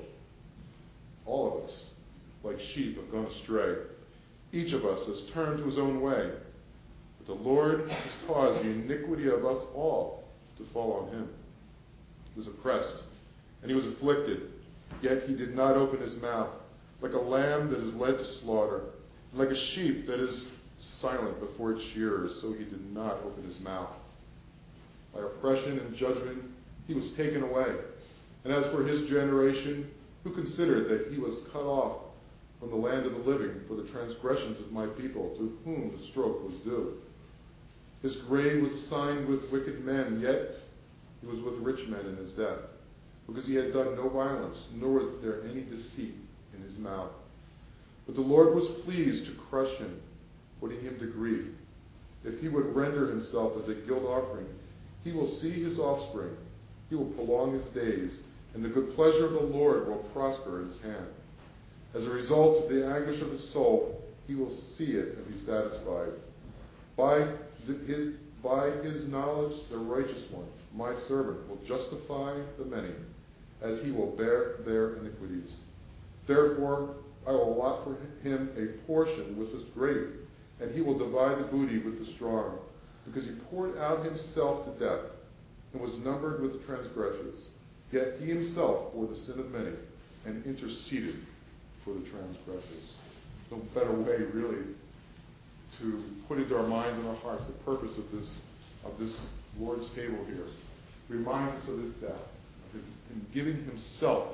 All of us, like sheep, have gone astray. Each of us has turned to his own way. But the Lord has caused the iniquity of us all to fall on him. He was oppressed, and he was afflicted, yet he did not open his mouth. Like a lamb that is led to slaughter, and like a sheep that is silent before its shearers, so he did not open his mouth. By oppression and judgment he was taken away. And as for his generation, who considered that he was cut off from the land of the living for the transgressions of my people, to whom the stroke was due? His grave was assigned with wicked men, yet he was with rich men in his death, because he had done no violence, nor was there any deceit in his mouth. But the Lord was pleased to crush him, putting him to grief. If he would render himself as a guilt offering, he will see his offspring. He will prolong his days, and the good pleasure of the Lord will prosper in his hand. As a result of the anguish of his soul, he will see it and be satisfied. By his, by his knowledge, the righteous one, my servant, will justify the many, as he will bear their iniquities. Therefore, I will allot for him a portion with the great, and he will divide the booty with the strong, because he poured out himself to death, and was numbered with the transgressors. Yet he himself bore the sin of many, and interceded for the transgressors. No better way, really, to put into our minds and our hearts the purpose of this of this Lord's table here. It reminds us of this death, of him, him giving himself,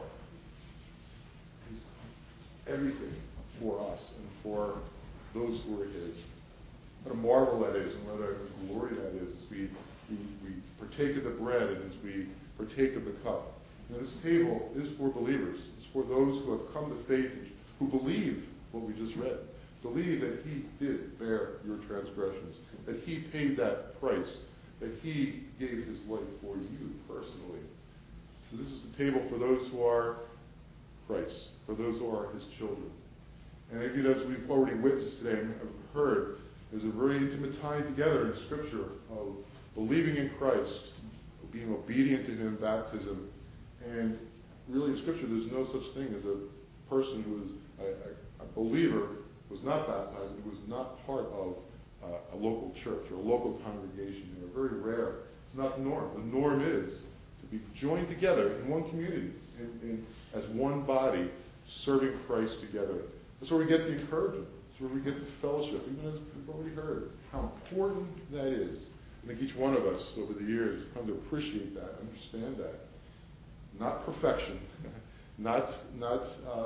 his everything for us and for those who are his. What a marvel that is, and what a glory that is as we, we, we partake of the bread and as we partake of the cup. And this table is for believers. It's for those who have come to faith and who believe what we just read. Believe that he did bear your transgressions, that he paid that price, that he gave his life for you personally. So this is the table for those who are Christ, for those who are his children. And even as we've already witnessed today and have heard, there's a very intimate tie together in Scripture of believing in Christ, of being obedient to him in baptism. And really in Scripture there's no such thing as a person who is a, a, a believer who was not baptized, who was not part of uh, a local church or a local congregation. They're very rare. It's not the norm. The norm is to be joined together in one community, in, in, as one body, serving Christ together. That's where we get the encouragement. That's where we get the fellowship, even as we've already heard how important that is. I think each one of us over the years has come to appreciate that, understand that. Not perfection, not not uh,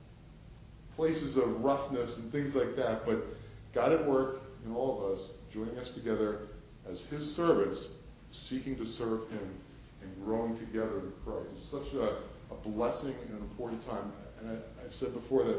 places of roughness and things like that, but God at work in all of us, joining us together as his servants, seeking to serve him and growing together in Christ. It's such a, a blessing and an important time. And I, I've said before that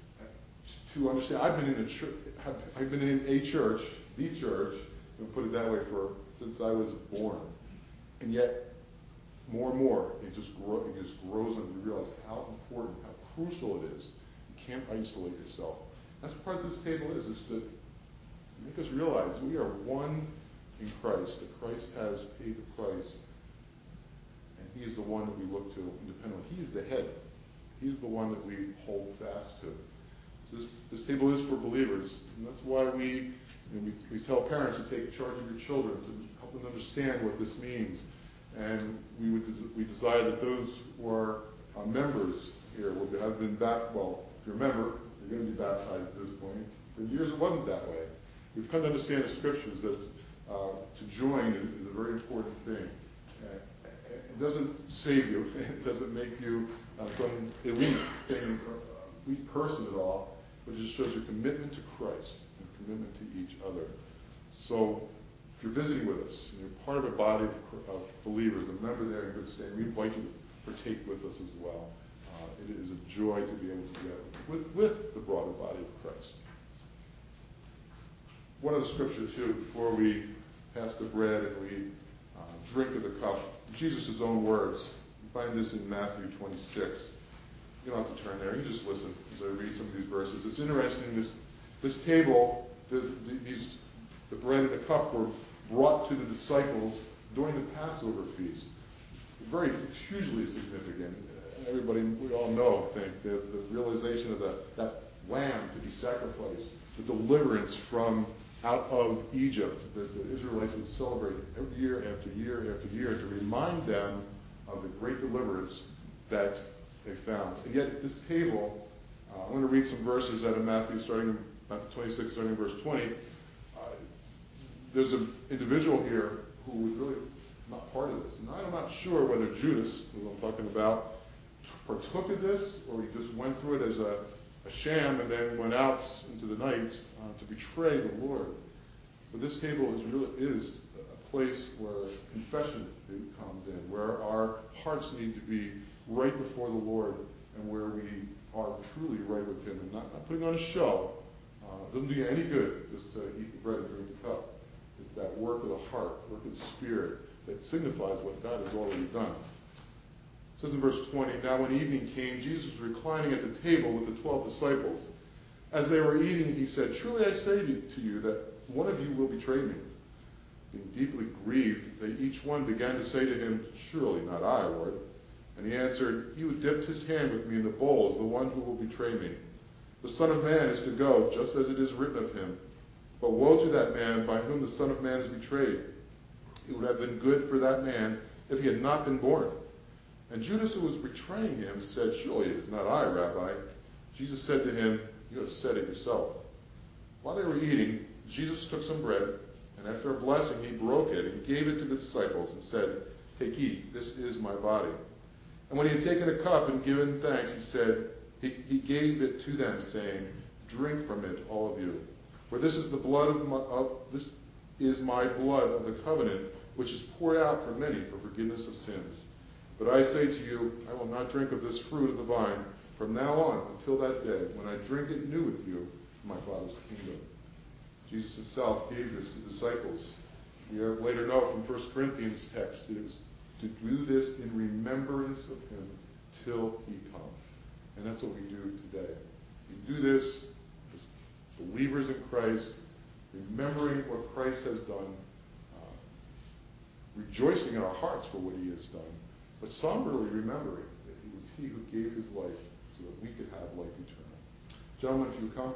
to understand, I've been in a church, I've been in a church, the church, and put it that way, for since I was born, and yet more and more it just grow, it just grows, and we realize how important, how crucial it is. You can't isolate yourself. That's what part of this table is, is to make us realize we are one in Christ, that Christ has paid the price, and he is the one that we look to and depend on. He's the head. He's the one that we hold fast to. So this, this table is for believers, and that's why we, you know, we we tell parents to take charge of your children, to help them understand what this means. And we would des- we desire that those who are uh, members here will be, have been back. Well, if you're a member, you're going to be baptized at this point. For years it wasn't that way. We've come to understand the Scriptures that uh, to join is, is a very important thing. Uh, it doesn't save you. It doesn't make you uh, some elite thing, or elite person at all. But it just shows your commitment to Christ and commitment to each other. So if you're visiting with us and you're part of a body of, of believers, a member there in good standing, we invite you to partake with us as well. Uh, it is a joy to be able to get with, with the broader body of Christ. One other scripture, too, before we pass the bread and we uh, drink of the cup. Jesus' own words. You find this in Matthew twenty-six. You don't have to turn there. You just listen as I read some of these verses. It's interesting, this This table, this, these, the bread and the cup were brought to the disciples during the Passover feast. Very hugely significant. Everybody, we all know, I think, the, the realization of the, that lamb to be sacrificed, the deliverance from out of Egypt that the Israelites would celebrate every year after year after year to remind them of the great deliverance that they found. And yet at this table, uh, I'm going to read some verses out of Matthew, starting in Matthew twenty-six, starting in verse twenty. Uh, there's an individual here who was really not part of this. And I'm not sure whether Judas, who I'm talking about, partook of this, or he just went through it as a, a sham and then went out into the night uh, to betray the Lord. But this table is really is a place where confession comes in, where our hearts need to be right before the Lord, and where we are truly right with Him, and not, not putting on a show. Uh, it doesn't do you any good just to eat the bread and drink the cup. It's that work of the heart, work of the Spirit, that signifies what God has already done. It says in verse twenty, "Now when evening came, Jesus was reclining at the table with the twelve disciples. As they were eating, he said, 'Truly I say to you that one of you will betray me.' Being deeply grieved, they each one began to say to him, 'Surely not I, Lord.' And he answered, 'He who dipped his hand with me in the bowl is the one who will betray me. The Son of Man is to go, just as it is written of him. But woe to that man by whom the Son of Man is betrayed. It would have been good for that man if he had not been born.' And Judas, who was betraying him, said, 'Surely it is not I, Rabbi.' Jesus said to him, 'You have said it yourself.' While they were eating, Jesus took some bread, and after a blessing he broke it and gave it to the disciples and said, 'Take, eat, this is my body.' And when he had taken a cup and given thanks, he said, he, he gave it to them, saying, 'Drink from it, all of you. For this is the blood of, my, of this is my blood of the covenant, which is poured out for many for forgiveness of sins. But I say to you, I will not drink of this fruit of the vine from now on until that day when I drink it new with you in my Father's kingdom.'" Jesus himself gave this to disciples. We later know from First Corinthians text that it was to do this in remembrance of him till he come. And that's what we do today. We do this as believers in Christ, remembering what Christ has done, uh, rejoicing in our hearts for what he has done, but somberly remembering that it was he who gave his life so that we could have life eternal. Gentlemen, if you would come.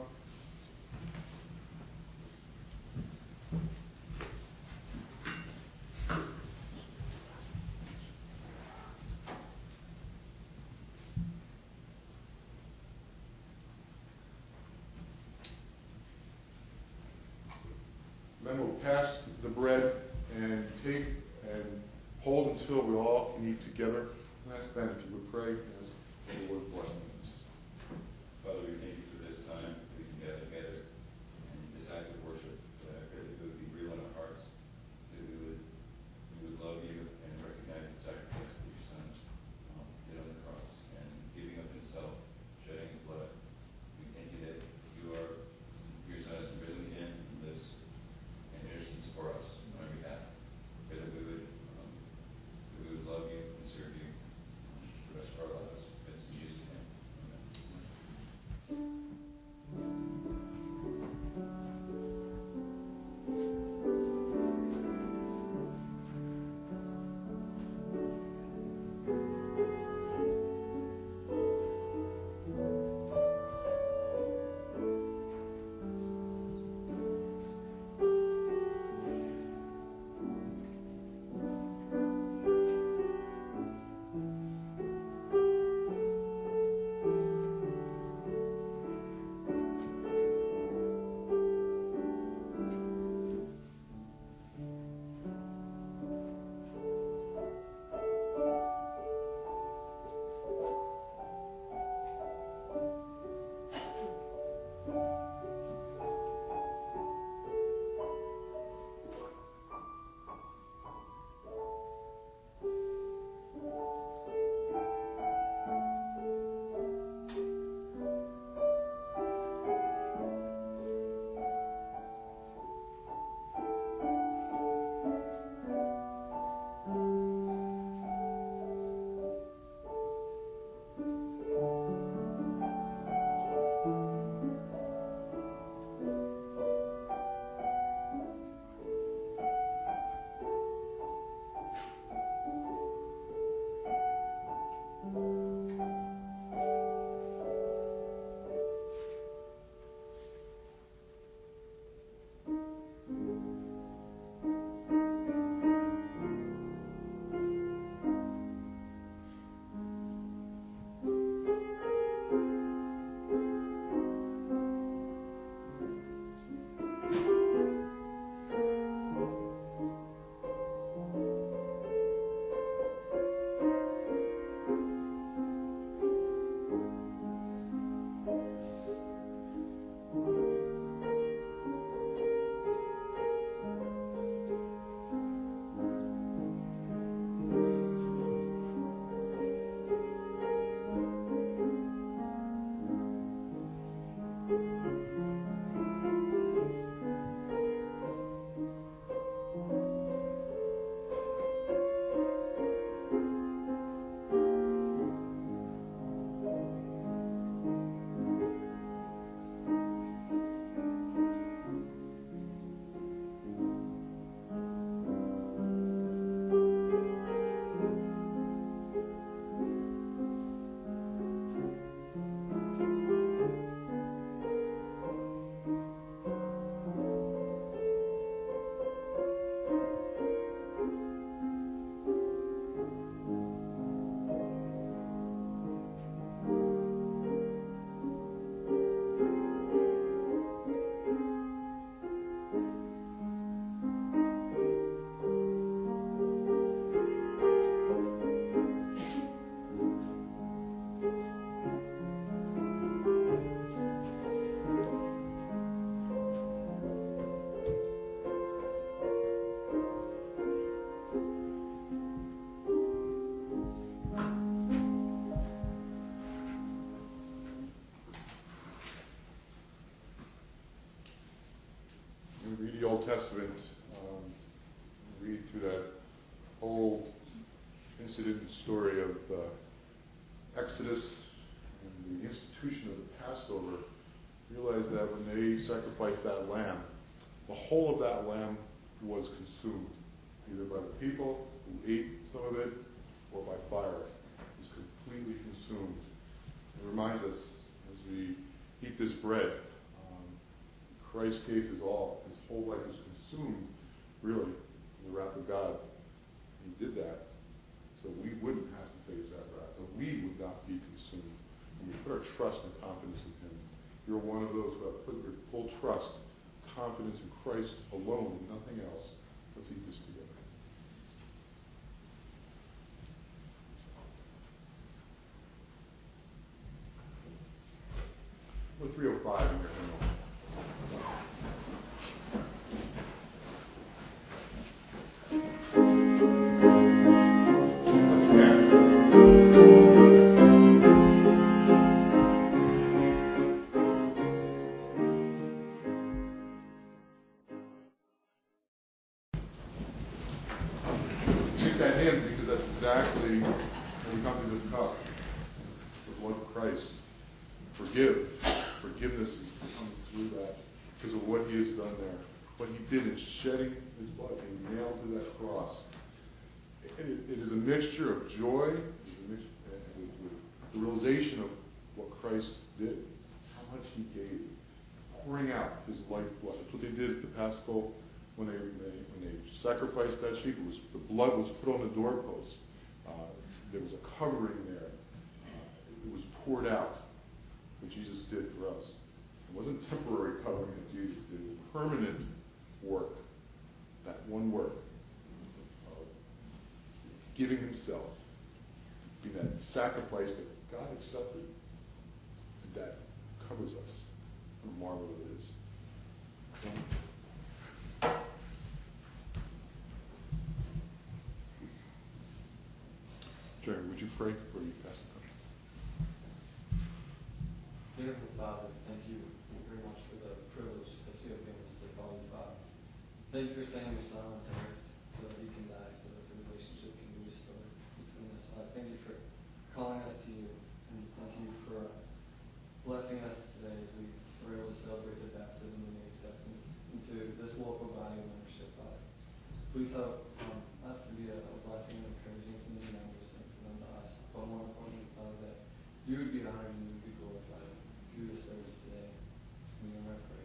Then we'll pass the bread and take and hold until we all can eat together. And ask Ben if you would pray as the Lord bless us. Father, we thank you for this time we can gather together and this act of worship. But I pray that it would be real in our hearts, that we would we would love you and recognize the sacrifice that your Son um, did on the cross and giving up himself, shedding his blood. We thank you that you are your Son is risen again and lives and intercedes for us on our behalf. Pray that we would um, that we would love you and serve you um, the rest of our lives. It's in Jesus' name. Amen. incident and story of uh, Exodus and the institution of the Passover, realize that when they sacrificed that lamb, the whole of that lamb was consumed, either by the people who ate some of it or by fire. It was completely consumed. It reminds us as we eat this bread, um, Christ gave his all. His whole life was consumed, really, in the wrath of God. He did that so we wouldn't have to face that wrath, so we would not be consumed. And we put our trust and confidence in him. You're one of those who have put your full trust, confidence in Christ alone, and nothing else. Let's eat this together. Number three oh five in your hymnal. Let's stand. Take that hymn because that's exactly when we come to this cup. It's the blood of Christ. Forgive. Forgiveness is, comes through that because of what he has done there. What he did in shedding his blood and nailed to that cross. It, it, it is a mixture of joy, it is a mixture, uh, with, with the realization of what Christ did, how much he gave, pouring out his lifeblood. That's what they did at the Paschal when they, they when they sacrificed that sheep. It was the blood was put on the doorpost. Uh, there was a covering there. Uh, it was poured out. What Jesus did for us. It wasn't temporary covering that Jesus did. It was permanent work. That one work of giving himself, being that sacrifice that God accepted, and that covers us. What a marvel it is. Jeremy, would you pray before you pass the cup? Dear Heavenly Father, thank you very much for the privilege that you have given us to call you Father. Thank you for sending your Son onto earth so that he can die, so that the relationship can be restored between us. Father, thank you for calling us to you, and thank you for blessing us today as we were able to celebrate the baptism and the acceptance into this local body of membership, Father. So please help um, us to be a, a blessing and encouraging to new members and for them to us, but more importantly, Father, that you would be honored and you would be glorified through the service today. In your name I pray.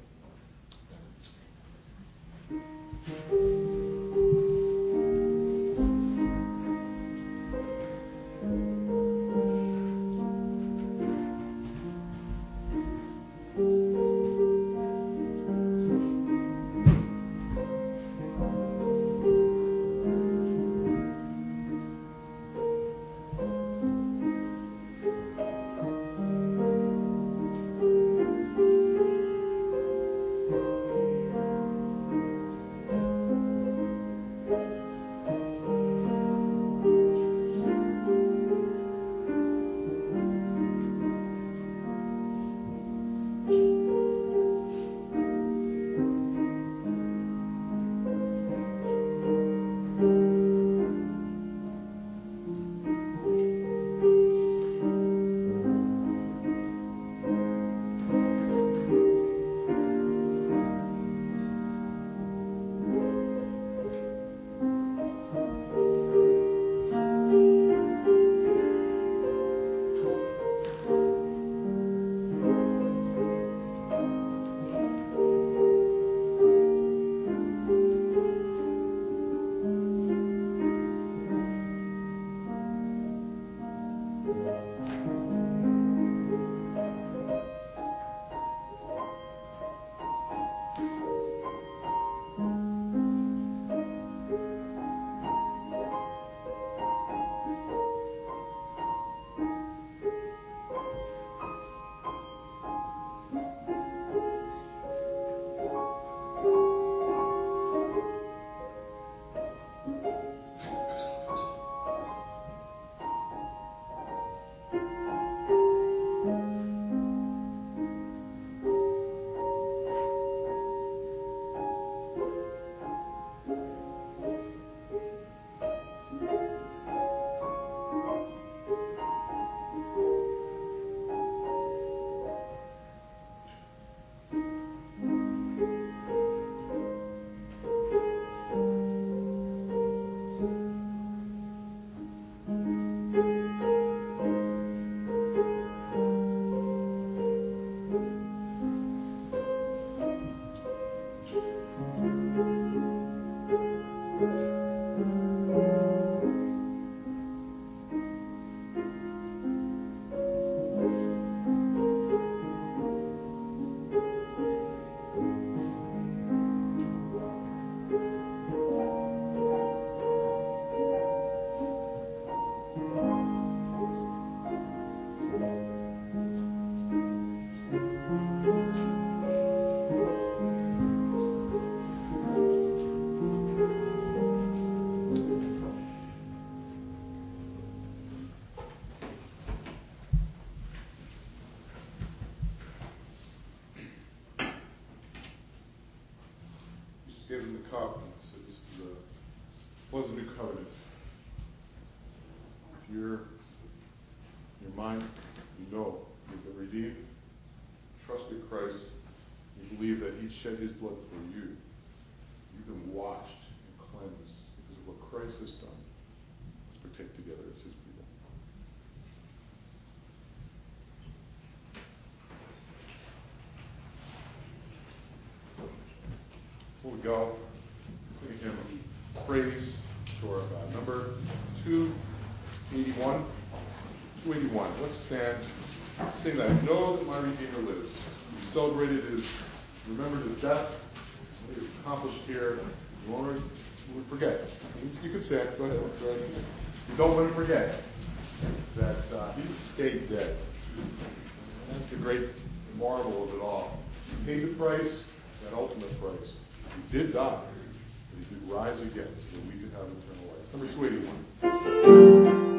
cup. And so this is the blood of the new covenant. If you're in your mind, you know you've been redeemed, trusted Christ, you believe that he shed his blood for you. You've been washed and cleansed because of what Christ has done. Let's partake together as his people. Before we go, sing a hymn of praise to our God. Number two eighty-one. two eighty-one. Let's stand. Sing that. Know that my Redeemer lives. We celebrated his, remembered his death, what he's accomplished here. You want to we forget. You can stand. Go ahead. Sorry. You don't want to forget that uh, he stayed dead. And that's the great marvel of it all. He paid the price, that ultimate price. He did die, but he did rise again so that we could have eternal life. Number two eighty-one.